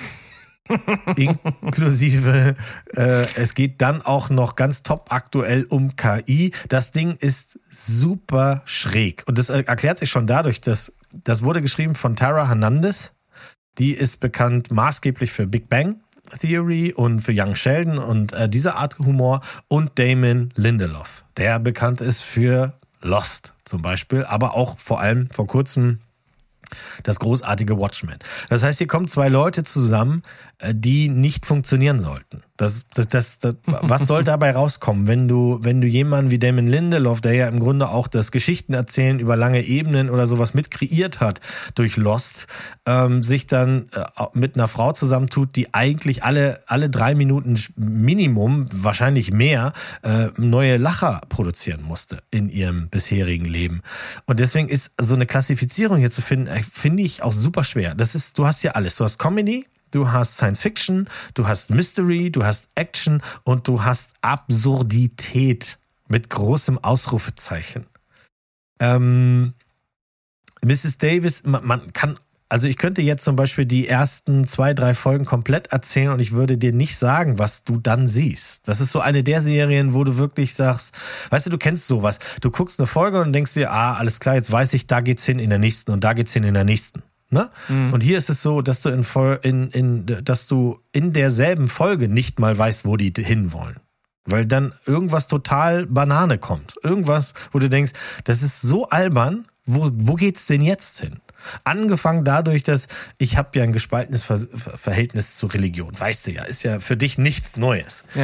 Inklusive, äh, es geht dann auch noch ganz top aktuell um K I. Das Ding ist super schräg. Und das erklärt sich schon dadurch, dass das wurde geschrieben von Tara Hernandez. Die ist bekannt maßgeblich für Big Bang Theory und für Young Sheldon und äh, diese Art Humor. Und Damon Lindelof, der bekannt ist für Lost zum Beispiel, aber auch vor allem vor kurzem das großartige Watchmen. Das heißt, hier kommen zwei Leute zusammen, die nicht funktionieren sollten. Das, das, das, das, was soll dabei rauskommen, wenn du, wenn du jemanden wie Damon Lindelof, der ja im Grunde auch das Geschichtenerzählen über lange Ebenen oder sowas mit kreiert hat durch Lost, ähm, sich dann äh, mit einer Frau zusammentut, die eigentlich alle, alle drei Minuten Minimum, wahrscheinlich mehr, äh, neue Lacher produzieren musste in ihrem bisherigen Leben. Und deswegen ist so eine Klassifizierung hier zu finden, finde ich auch super schwer. Das ist, du hast hier alles. Du hast Comedy, du hast Science Fiction, du hast Mystery, du hast Action und du hast Absurdität mit großem Ausrufezeichen. Ähm, Missus Davis, man, man kann, also ich könnte jetzt zum Beispiel die ersten zwei, drei Folgen komplett erzählen und ich würde dir nicht sagen, was du dann siehst. Das ist so eine der Serien, wo du wirklich sagst, weißt du, du kennst sowas. Du guckst eine Folge und denkst dir, ah, alles klar, jetzt weiß ich, da geht's hin in der nächsten und da geht's hin in der nächsten. Ne? Mhm. Und hier ist es so, dass du in, in, in, dass du in derselben Folge nicht mal weißt, wo die hinwollen. Weil dann irgendwas total Banane kommt. Irgendwas, wo du denkst, das ist so albern, wo, wo geht's denn jetzt hin? Angefangen dadurch, dass ich habe ja ein gespaltenes Ver- Verhältnis zur Religion. Weißt du ja, ist ja für dich nichts Neues. Ja.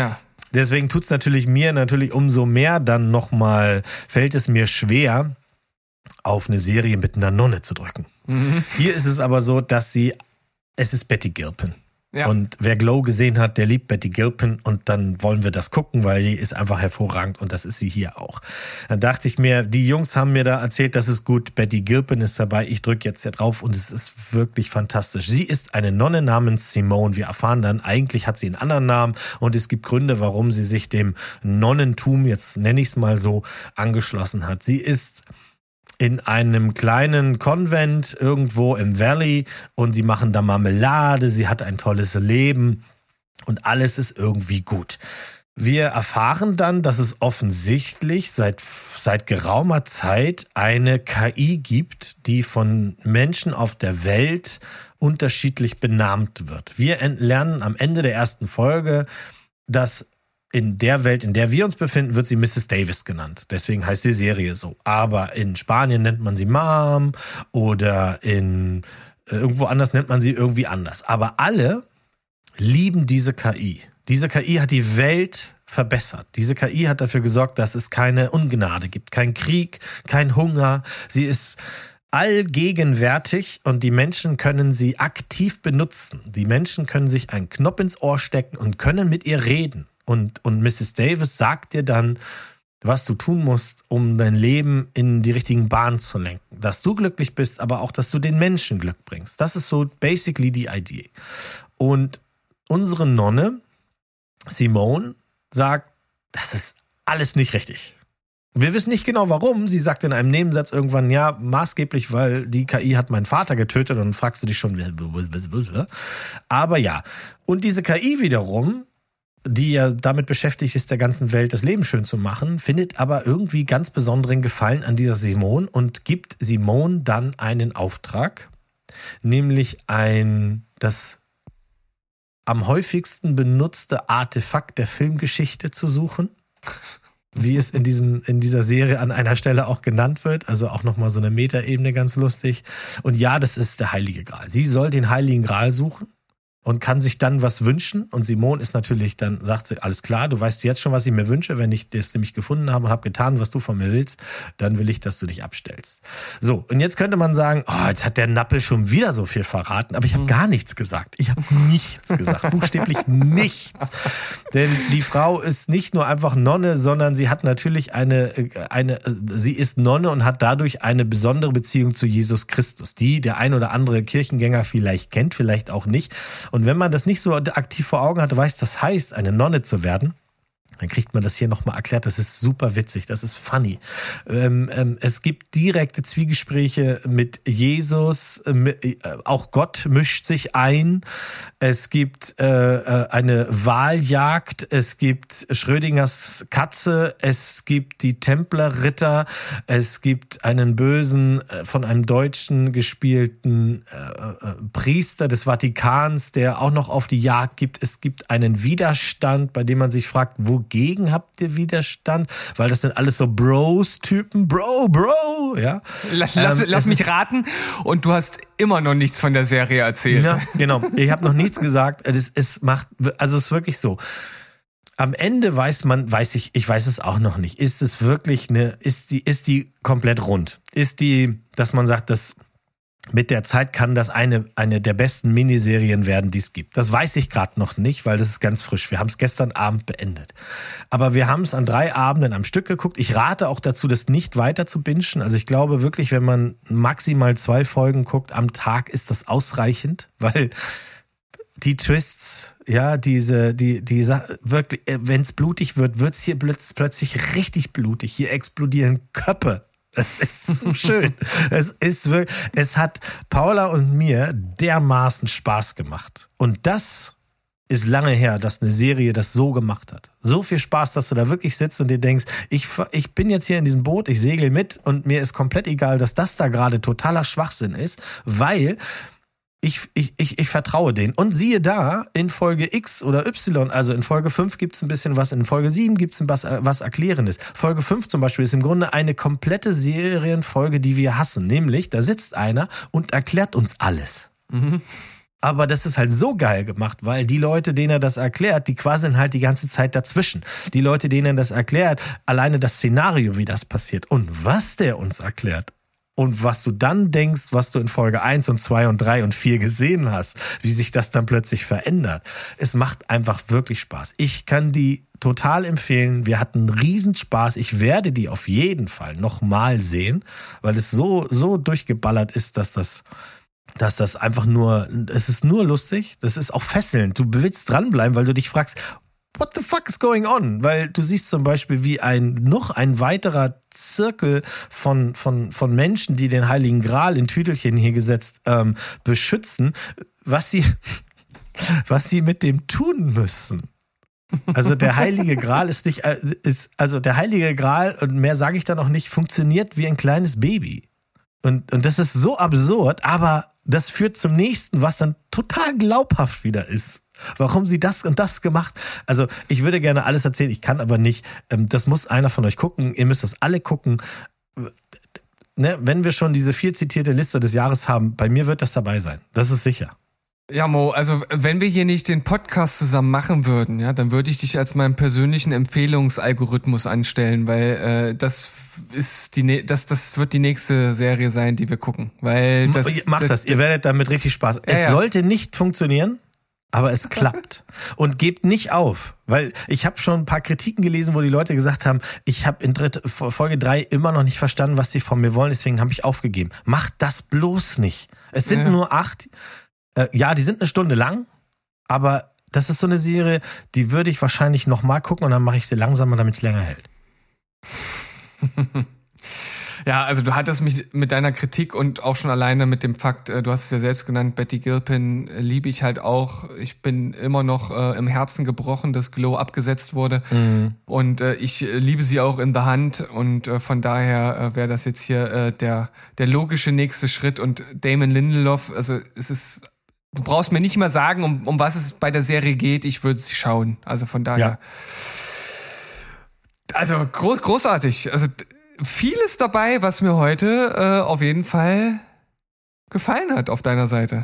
deswegen tut's natürlich mir natürlich umso mehr dann nochmal, fällt es mir schwer, auf eine Serie mit einer Nonne zu drücken. Mhm. Hier ist es aber so, dass sie, es ist Betty Gilpin. Ja. Und wer Glow gesehen hat, der liebt Betty Gilpin und dann wollen wir das gucken, weil die ist einfach hervorragend und das ist sie hier auch. Dann dachte ich mir, die Jungs haben mir da erzählt, das ist gut, Betty Gilpin ist dabei, ich drücke jetzt hier drauf und es ist wirklich fantastisch. Sie ist eine Nonne namens Simone. Wir erfahren dann, eigentlich hat sie einen anderen Namen und es gibt Gründe, warum sie sich dem Nonnentum, jetzt nenne ich es mal so, angeschlossen hat. Sie ist in einem kleinen Konvent irgendwo im Valley und sie machen da Marmelade, sie hat ein tolles Leben und alles ist irgendwie gut. Wir erfahren dann, dass es offensichtlich seit, seit geraumer Zeit eine K I gibt, die von Menschen auf der Welt unterschiedlich benannt wird. Wir lernen am Ende der ersten Folge, dass in der Welt, in der wir uns befinden, wird sie Missus Davis genannt. Deswegen heißt die Serie so. Aber in Spanien nennt man sie Mom oder in äh, irgendwo anders nennt man sie irgendwie anders. Aber alle lieben diese K I. Diese K I hat die Welt verbessert. Diese K I hat dafür gesorgt, dass es keine Ungnade gibt, kein Krieg, kein Hunger. Sie ist allgegenwärtig und die Menschen können sie aktiv benutzen. Die Menschen können sich einen Knopf ins Ohr stecken und können mit ihr reden. Und, und Missus Davis sagt dir dann, was du tun musst, um dein Leben in die richtigen Bahnen zu lenken. Dass du glücklich bist, aber auch, dass du den Menschen Glück bringst. Das ist so basically die Idee. Und unsere Nonne, Simone, sagt, das ist alles nicht richtig. Wir wissen nicht genau warum. Sie sagt in einem Nebensatz irgendwann, ja, maßgeblich, weil die K I hat meinen Vater getötet. Und dann fragst du dich schon, aber ja. Und diese K I wiederum, die ja damit beschäftigt ist, der ganzen Welt das Leben schön zu machen, findet aber irgendwie ganz besonderen Gefallen an dieser Simone und gibt Simone dann einen Auftrag, nämlich ein, das am häufigsten benutzte Artefakt der Filmgeschichte zu suchen, wie es in diesem, in dieser Serie an einer Stelle auch genannt wird, also auch nochmal so eine Metaebene, ganz lustig. Und ja, das ist der Heilige Gral. Sie soll den Heiligen Gral suchen und kann sich dann was wünschen. Und Simone ist natürlich, dann sagt sie, alles klar, du weißt jetzt schon, was ich mir wünsche. Wenn ich das nämlich gefunden habe und habe getan, was du von mir willst, dann will ich, dass du dich abstellst. So, und jetzt könnte man sagen, oh, jetzt hat der Nappel schon wieder so viel verraten. Aber ich habe gar nichts gesagt. Ich habe nichts gesagt, buchstäblich nichts. Denn die Frau ist nicht nur einfach Nonne, sondern sie hat natürlich eine, eine, sie ist Nonne und hat dadurch eine besondere Beziehung zu Jesus Christus, die der ein oder andere Kirchengänger vielleicht kennt, vielleicht auch nicht. Und wenn man das nicht so aktiv vor Augen hat, weiß, das heißt, eine Nonne zu werden, dann kriegt man das hier nochmal erklärt. Das ist super witzig, das ist funny. Ähm, ähm, es gibt direkte Zwiegespräche mit Jesus, mit, äh, auch Gott mischt sich ein. Es gibt äh, eine Wahljagd, es gibt Schrödingers Katze, es gibt die Templerritter, es gibt einen bösen, äh, von einem Deutschen gespielten äh, äh, Priester des Vatikans, der auch noch auf die Jagd gibt. Es gibt einen Widerstand, bei dem man sich fragt, wo Gegen habt ihr Widerstand? Weil das sind alles so Bros-Typen. Bro, Bro, ja. Lass, lass, ähm, lass mich raten. Und du hast immer noch nichts von der Serie erzählt. Ja, genau. Ich habe noch nichts gesagt. Es, es macht, also es ist wirklich so. Am Ende weiß man, weiß ich, ich weiß es auch noch nicht. Ist es wirklich eine, ist die, ist die komplett rund? Ist die, dass man sagt, dass mit der Zeit kann das eine, eine der besten Miniserien werden, die es gibt. Das weiß ich gerade noch nicht, weil das ist ganz frisch. Wir haben es gestern Abend beendet. Aber wir haben es an drei Abenden am Stück geguckt. Ich rate auch dazu, das nicht weiter zu bingen. Also ich glaube wirklich, wenn man maximal zwei Folgen guckt am Tag, ist das ausreichend, weil die Twists, ja, diese, die, die wirklich, wenn es blutig wird, wird es hier plötzlich richtig blutig. Hier explodieren Köpfe. Das ist so schön. Es ist wirklich, es hat Paula und mir dermaßen Spaß gemacht. Und das ist lange her, dass eine Serie das so gemacht hat. So viel Spaß, dass du da wirklich sitzt und dir denkst, ich, ich bin jetzt hier in diesem Boot, ich segel mit und mir ist komplett egal, dass das da gerade totaler Schwachsinn ist, weil Ich, ich, ich, ich vertraue denen. Und siehe da, in Folge X oder Y, also in Folge fünf gibt es ein bisschen was, in Folge sieben gibt es was, was Erklärendes. Folge fünf zum Beispiel ist im Grunde eine komplette Serienfolge, die wir hassen. Nämlich, da sitzt einer und erklärt uns alles. Mhm. Aber das ist halt so geil gemacht, weil die Leute, denen er das erklärt, die quasi halt die ganze Zeit dazwischen. Die Leute, denen er das erklärt, alleine das Szenario, wie das passiert und was der uns erklärt. Und was du dann denkst, was du in Folge eins und zwei und drei und vier gesehen hast, wie sich das dann plötzlich verändert. Es macht einfach wirklich Spaß. Ich kann die total empfehlen. Wir hatten Riesenspaß. Ich werde die auf jeden Fall nochmal sehen, weil es so, so durchgeballert ist, dass das, dass das einfach nur, es ist nur lustig. Das ist auch fesselnd. Du willst dranbleiben, weil du dich fragst, what the fuck is going on? Weil du siehst zum Beispiel, wie ein noch ein weiterer Zirkel von von von Menschen, die den Heiligen Gral in Tüdelchen hier gesetzt ähm, beschützen, was sie was sie mit dem tun müssen. Also der Heilige Gral ist nicht ist also der Heilige Gral, und mehr sage ich da noch nicht, funktioniert wie ein kleines Baby. Und und das ist so absurd, aber das führt zum nächsten, was dann total glaubhaft wieder ist. Warum sie das und das gemacht? Also ich würde gerne alles erzählen, ich kann aber nicht. Das muss einer von euch gucken. Ihr müsst das alle gucken. Ne, wenn wir schon diese viel zitierte Liste des Jahres haben, bei mir wird das dabei sein. Das ist sicher. Ja, Mo, also wenn wir hier nicht den Podcast zusammen machen würden, ja, dann würde ich dich als meinen persönlichen Empfehlungsalgorithmus anstellen, weil äh, das ist die das das wird die nächste Serie sein, die wir gucken, weil das macht das, das ihr werdet damit richtig Spaß. Es ja, ja. sollte nicht funktionieren. Aber es klappt. Und gebt nicht auf. Weil ich habe schon ein paar Kritiken gelesen, wo die Leute gesagt haben, ich habe in dritte, Folge drei immer noch nicht verstanden, was sie von mir wollen, deswegen habe ich aufgegeben. Macht das bloß nicht. Es sind ja. nur acht. Äh, ja, die sind eine Stunde lang, aber das ist so eine Serie, die würde ich wahrscheinlich nochmal gucken und dann mache ich sie langsamer, damit es länger hält. Ja, also du hattest mich mit deiner Kritik und auch schon alleine mit dem Fakt, du hast es ja selbst genannt, Betty Gilpin liebe ich halt auch. Ich bin immer noch äh, im Herzen gebrochen, dass Glow abgesetzt wurde. Mhm. Und äh, ich liebe sie auch in The Hunt. Und äh, von daher äh, wäre das jetzt hier äh, der, der logische nächste Schritt. Und Damon Lindelof, also es ist, du brauchst mir nicht mal sagen, um, um was es bei der Serie geht. Ich würde sie schauen. Also von daher. Ja. Also groß, großartig. Also vieles dabei, was mir heute äh, auf jeden Fall gefallen hat auf deiner Seite.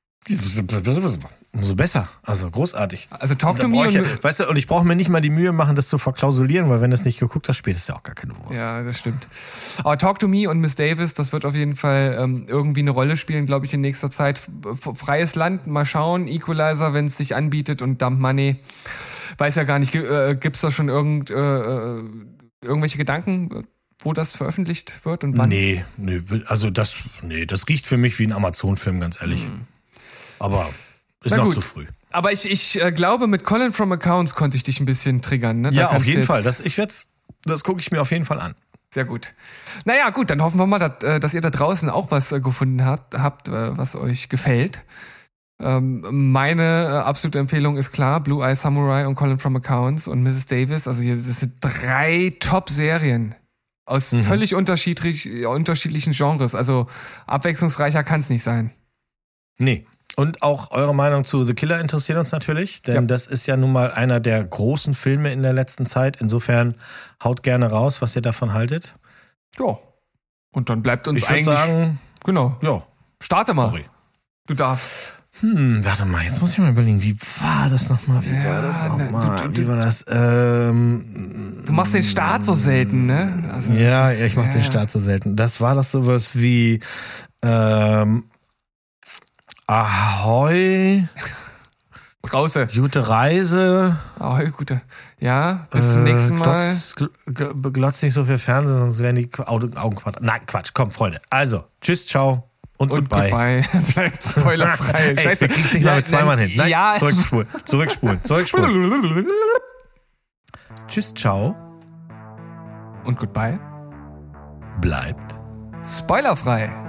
Umso besser. Also großartig. Also Talk to Me. Und, ja, weißt du, und ich brauche mir nicht mal die Mühe machen, das zu verklausulieren, weil wenn du es nicht geguckt hast, spielt es ja auch gar keine Wurst. Ja, das stimmt. Aber Talk to Me und Miss Davis, das wird auf jeden Fall ähm, irgendwie eine Rolle spielen, glaube ich, in nächster Zeit. Freies Land, mal schauen. Equalizer, wenn es sich anbietet, und Dump Money. Weiß ja gar nicht, äh, gibt's da schon irgend, äh, irgendwelche Gedanken, wo das veröffentlicht wird und wann? Nee, nee, also das, nee, das riecht für mich wie ein Amazon-Film, ganz ehrlich. Hm. Aber ist Na noch gut. zu früh. Aber ich, ich äh, glaube, mit Colin from Accounts konnte ich dich ein bisschen triggern. Ne? Da ja, auf jeden jetzt... Fall. Das, ich werd's, das gucke ich mir auf jeden Fall an. Sehr gut. Naja, gut, dann hoffen wir mal, dass, äh, dass ihr da draußen auch was äh, gefunden habt, habt äh, was euch gefällt. Ähm, meine äh, absolute Empfehlung ist klar, Blue Eye Samurai und Colin from Accounts und Missus Davis. Also hier, das sind drei Top-Serien aus mhm. völlig unterschiedlich, unterschiedlichen Genres. Also abwechslungsreicher kann es nicht sein. Nee. Und auch eure Meinung zu The Killer interessiert uns natürlich, denn ja. das ist ja nun mal einer der großen Filme in der letzten Zeit. Insofern haut gerne raus, was ihr davon haltet. Ja. Und dann bleibt uns ich eigentlich... Ich würde sagen... Genau. Ja. Starte mal. Sorry. Du darfst. Hm, warte mal, jetzt muss ich mal überlegen, wie war das nochmal? Wie ja, war das nochmal? Wie war das? Ähm, du machst den Start so selten, ne? Also, ja, ja, ich mach ja. den Start so selten. Das war das sowas wie ähm, Ahoi. Draußen. Gute Reise. Ahoi, gute. Ja, bis zum äh, nächsten Mal. Glotz, glotz nicht so viel Fernsehen, sonst werden die Augen, Augen Quatsch. Nein, Quatsch, komm, Freunde. Also, tschüss, ciao. Und, und goodbye. goodbye. Bleibt spoilerfrei. Ey, Scheiße. Du kriegst nicht mal mit zweimal hin. Nein, ja. Zurückspulen. Zurückspulen. Zurückspulen. Tschüss, ciao. Und goodbye. Bleibt spoilerfrei.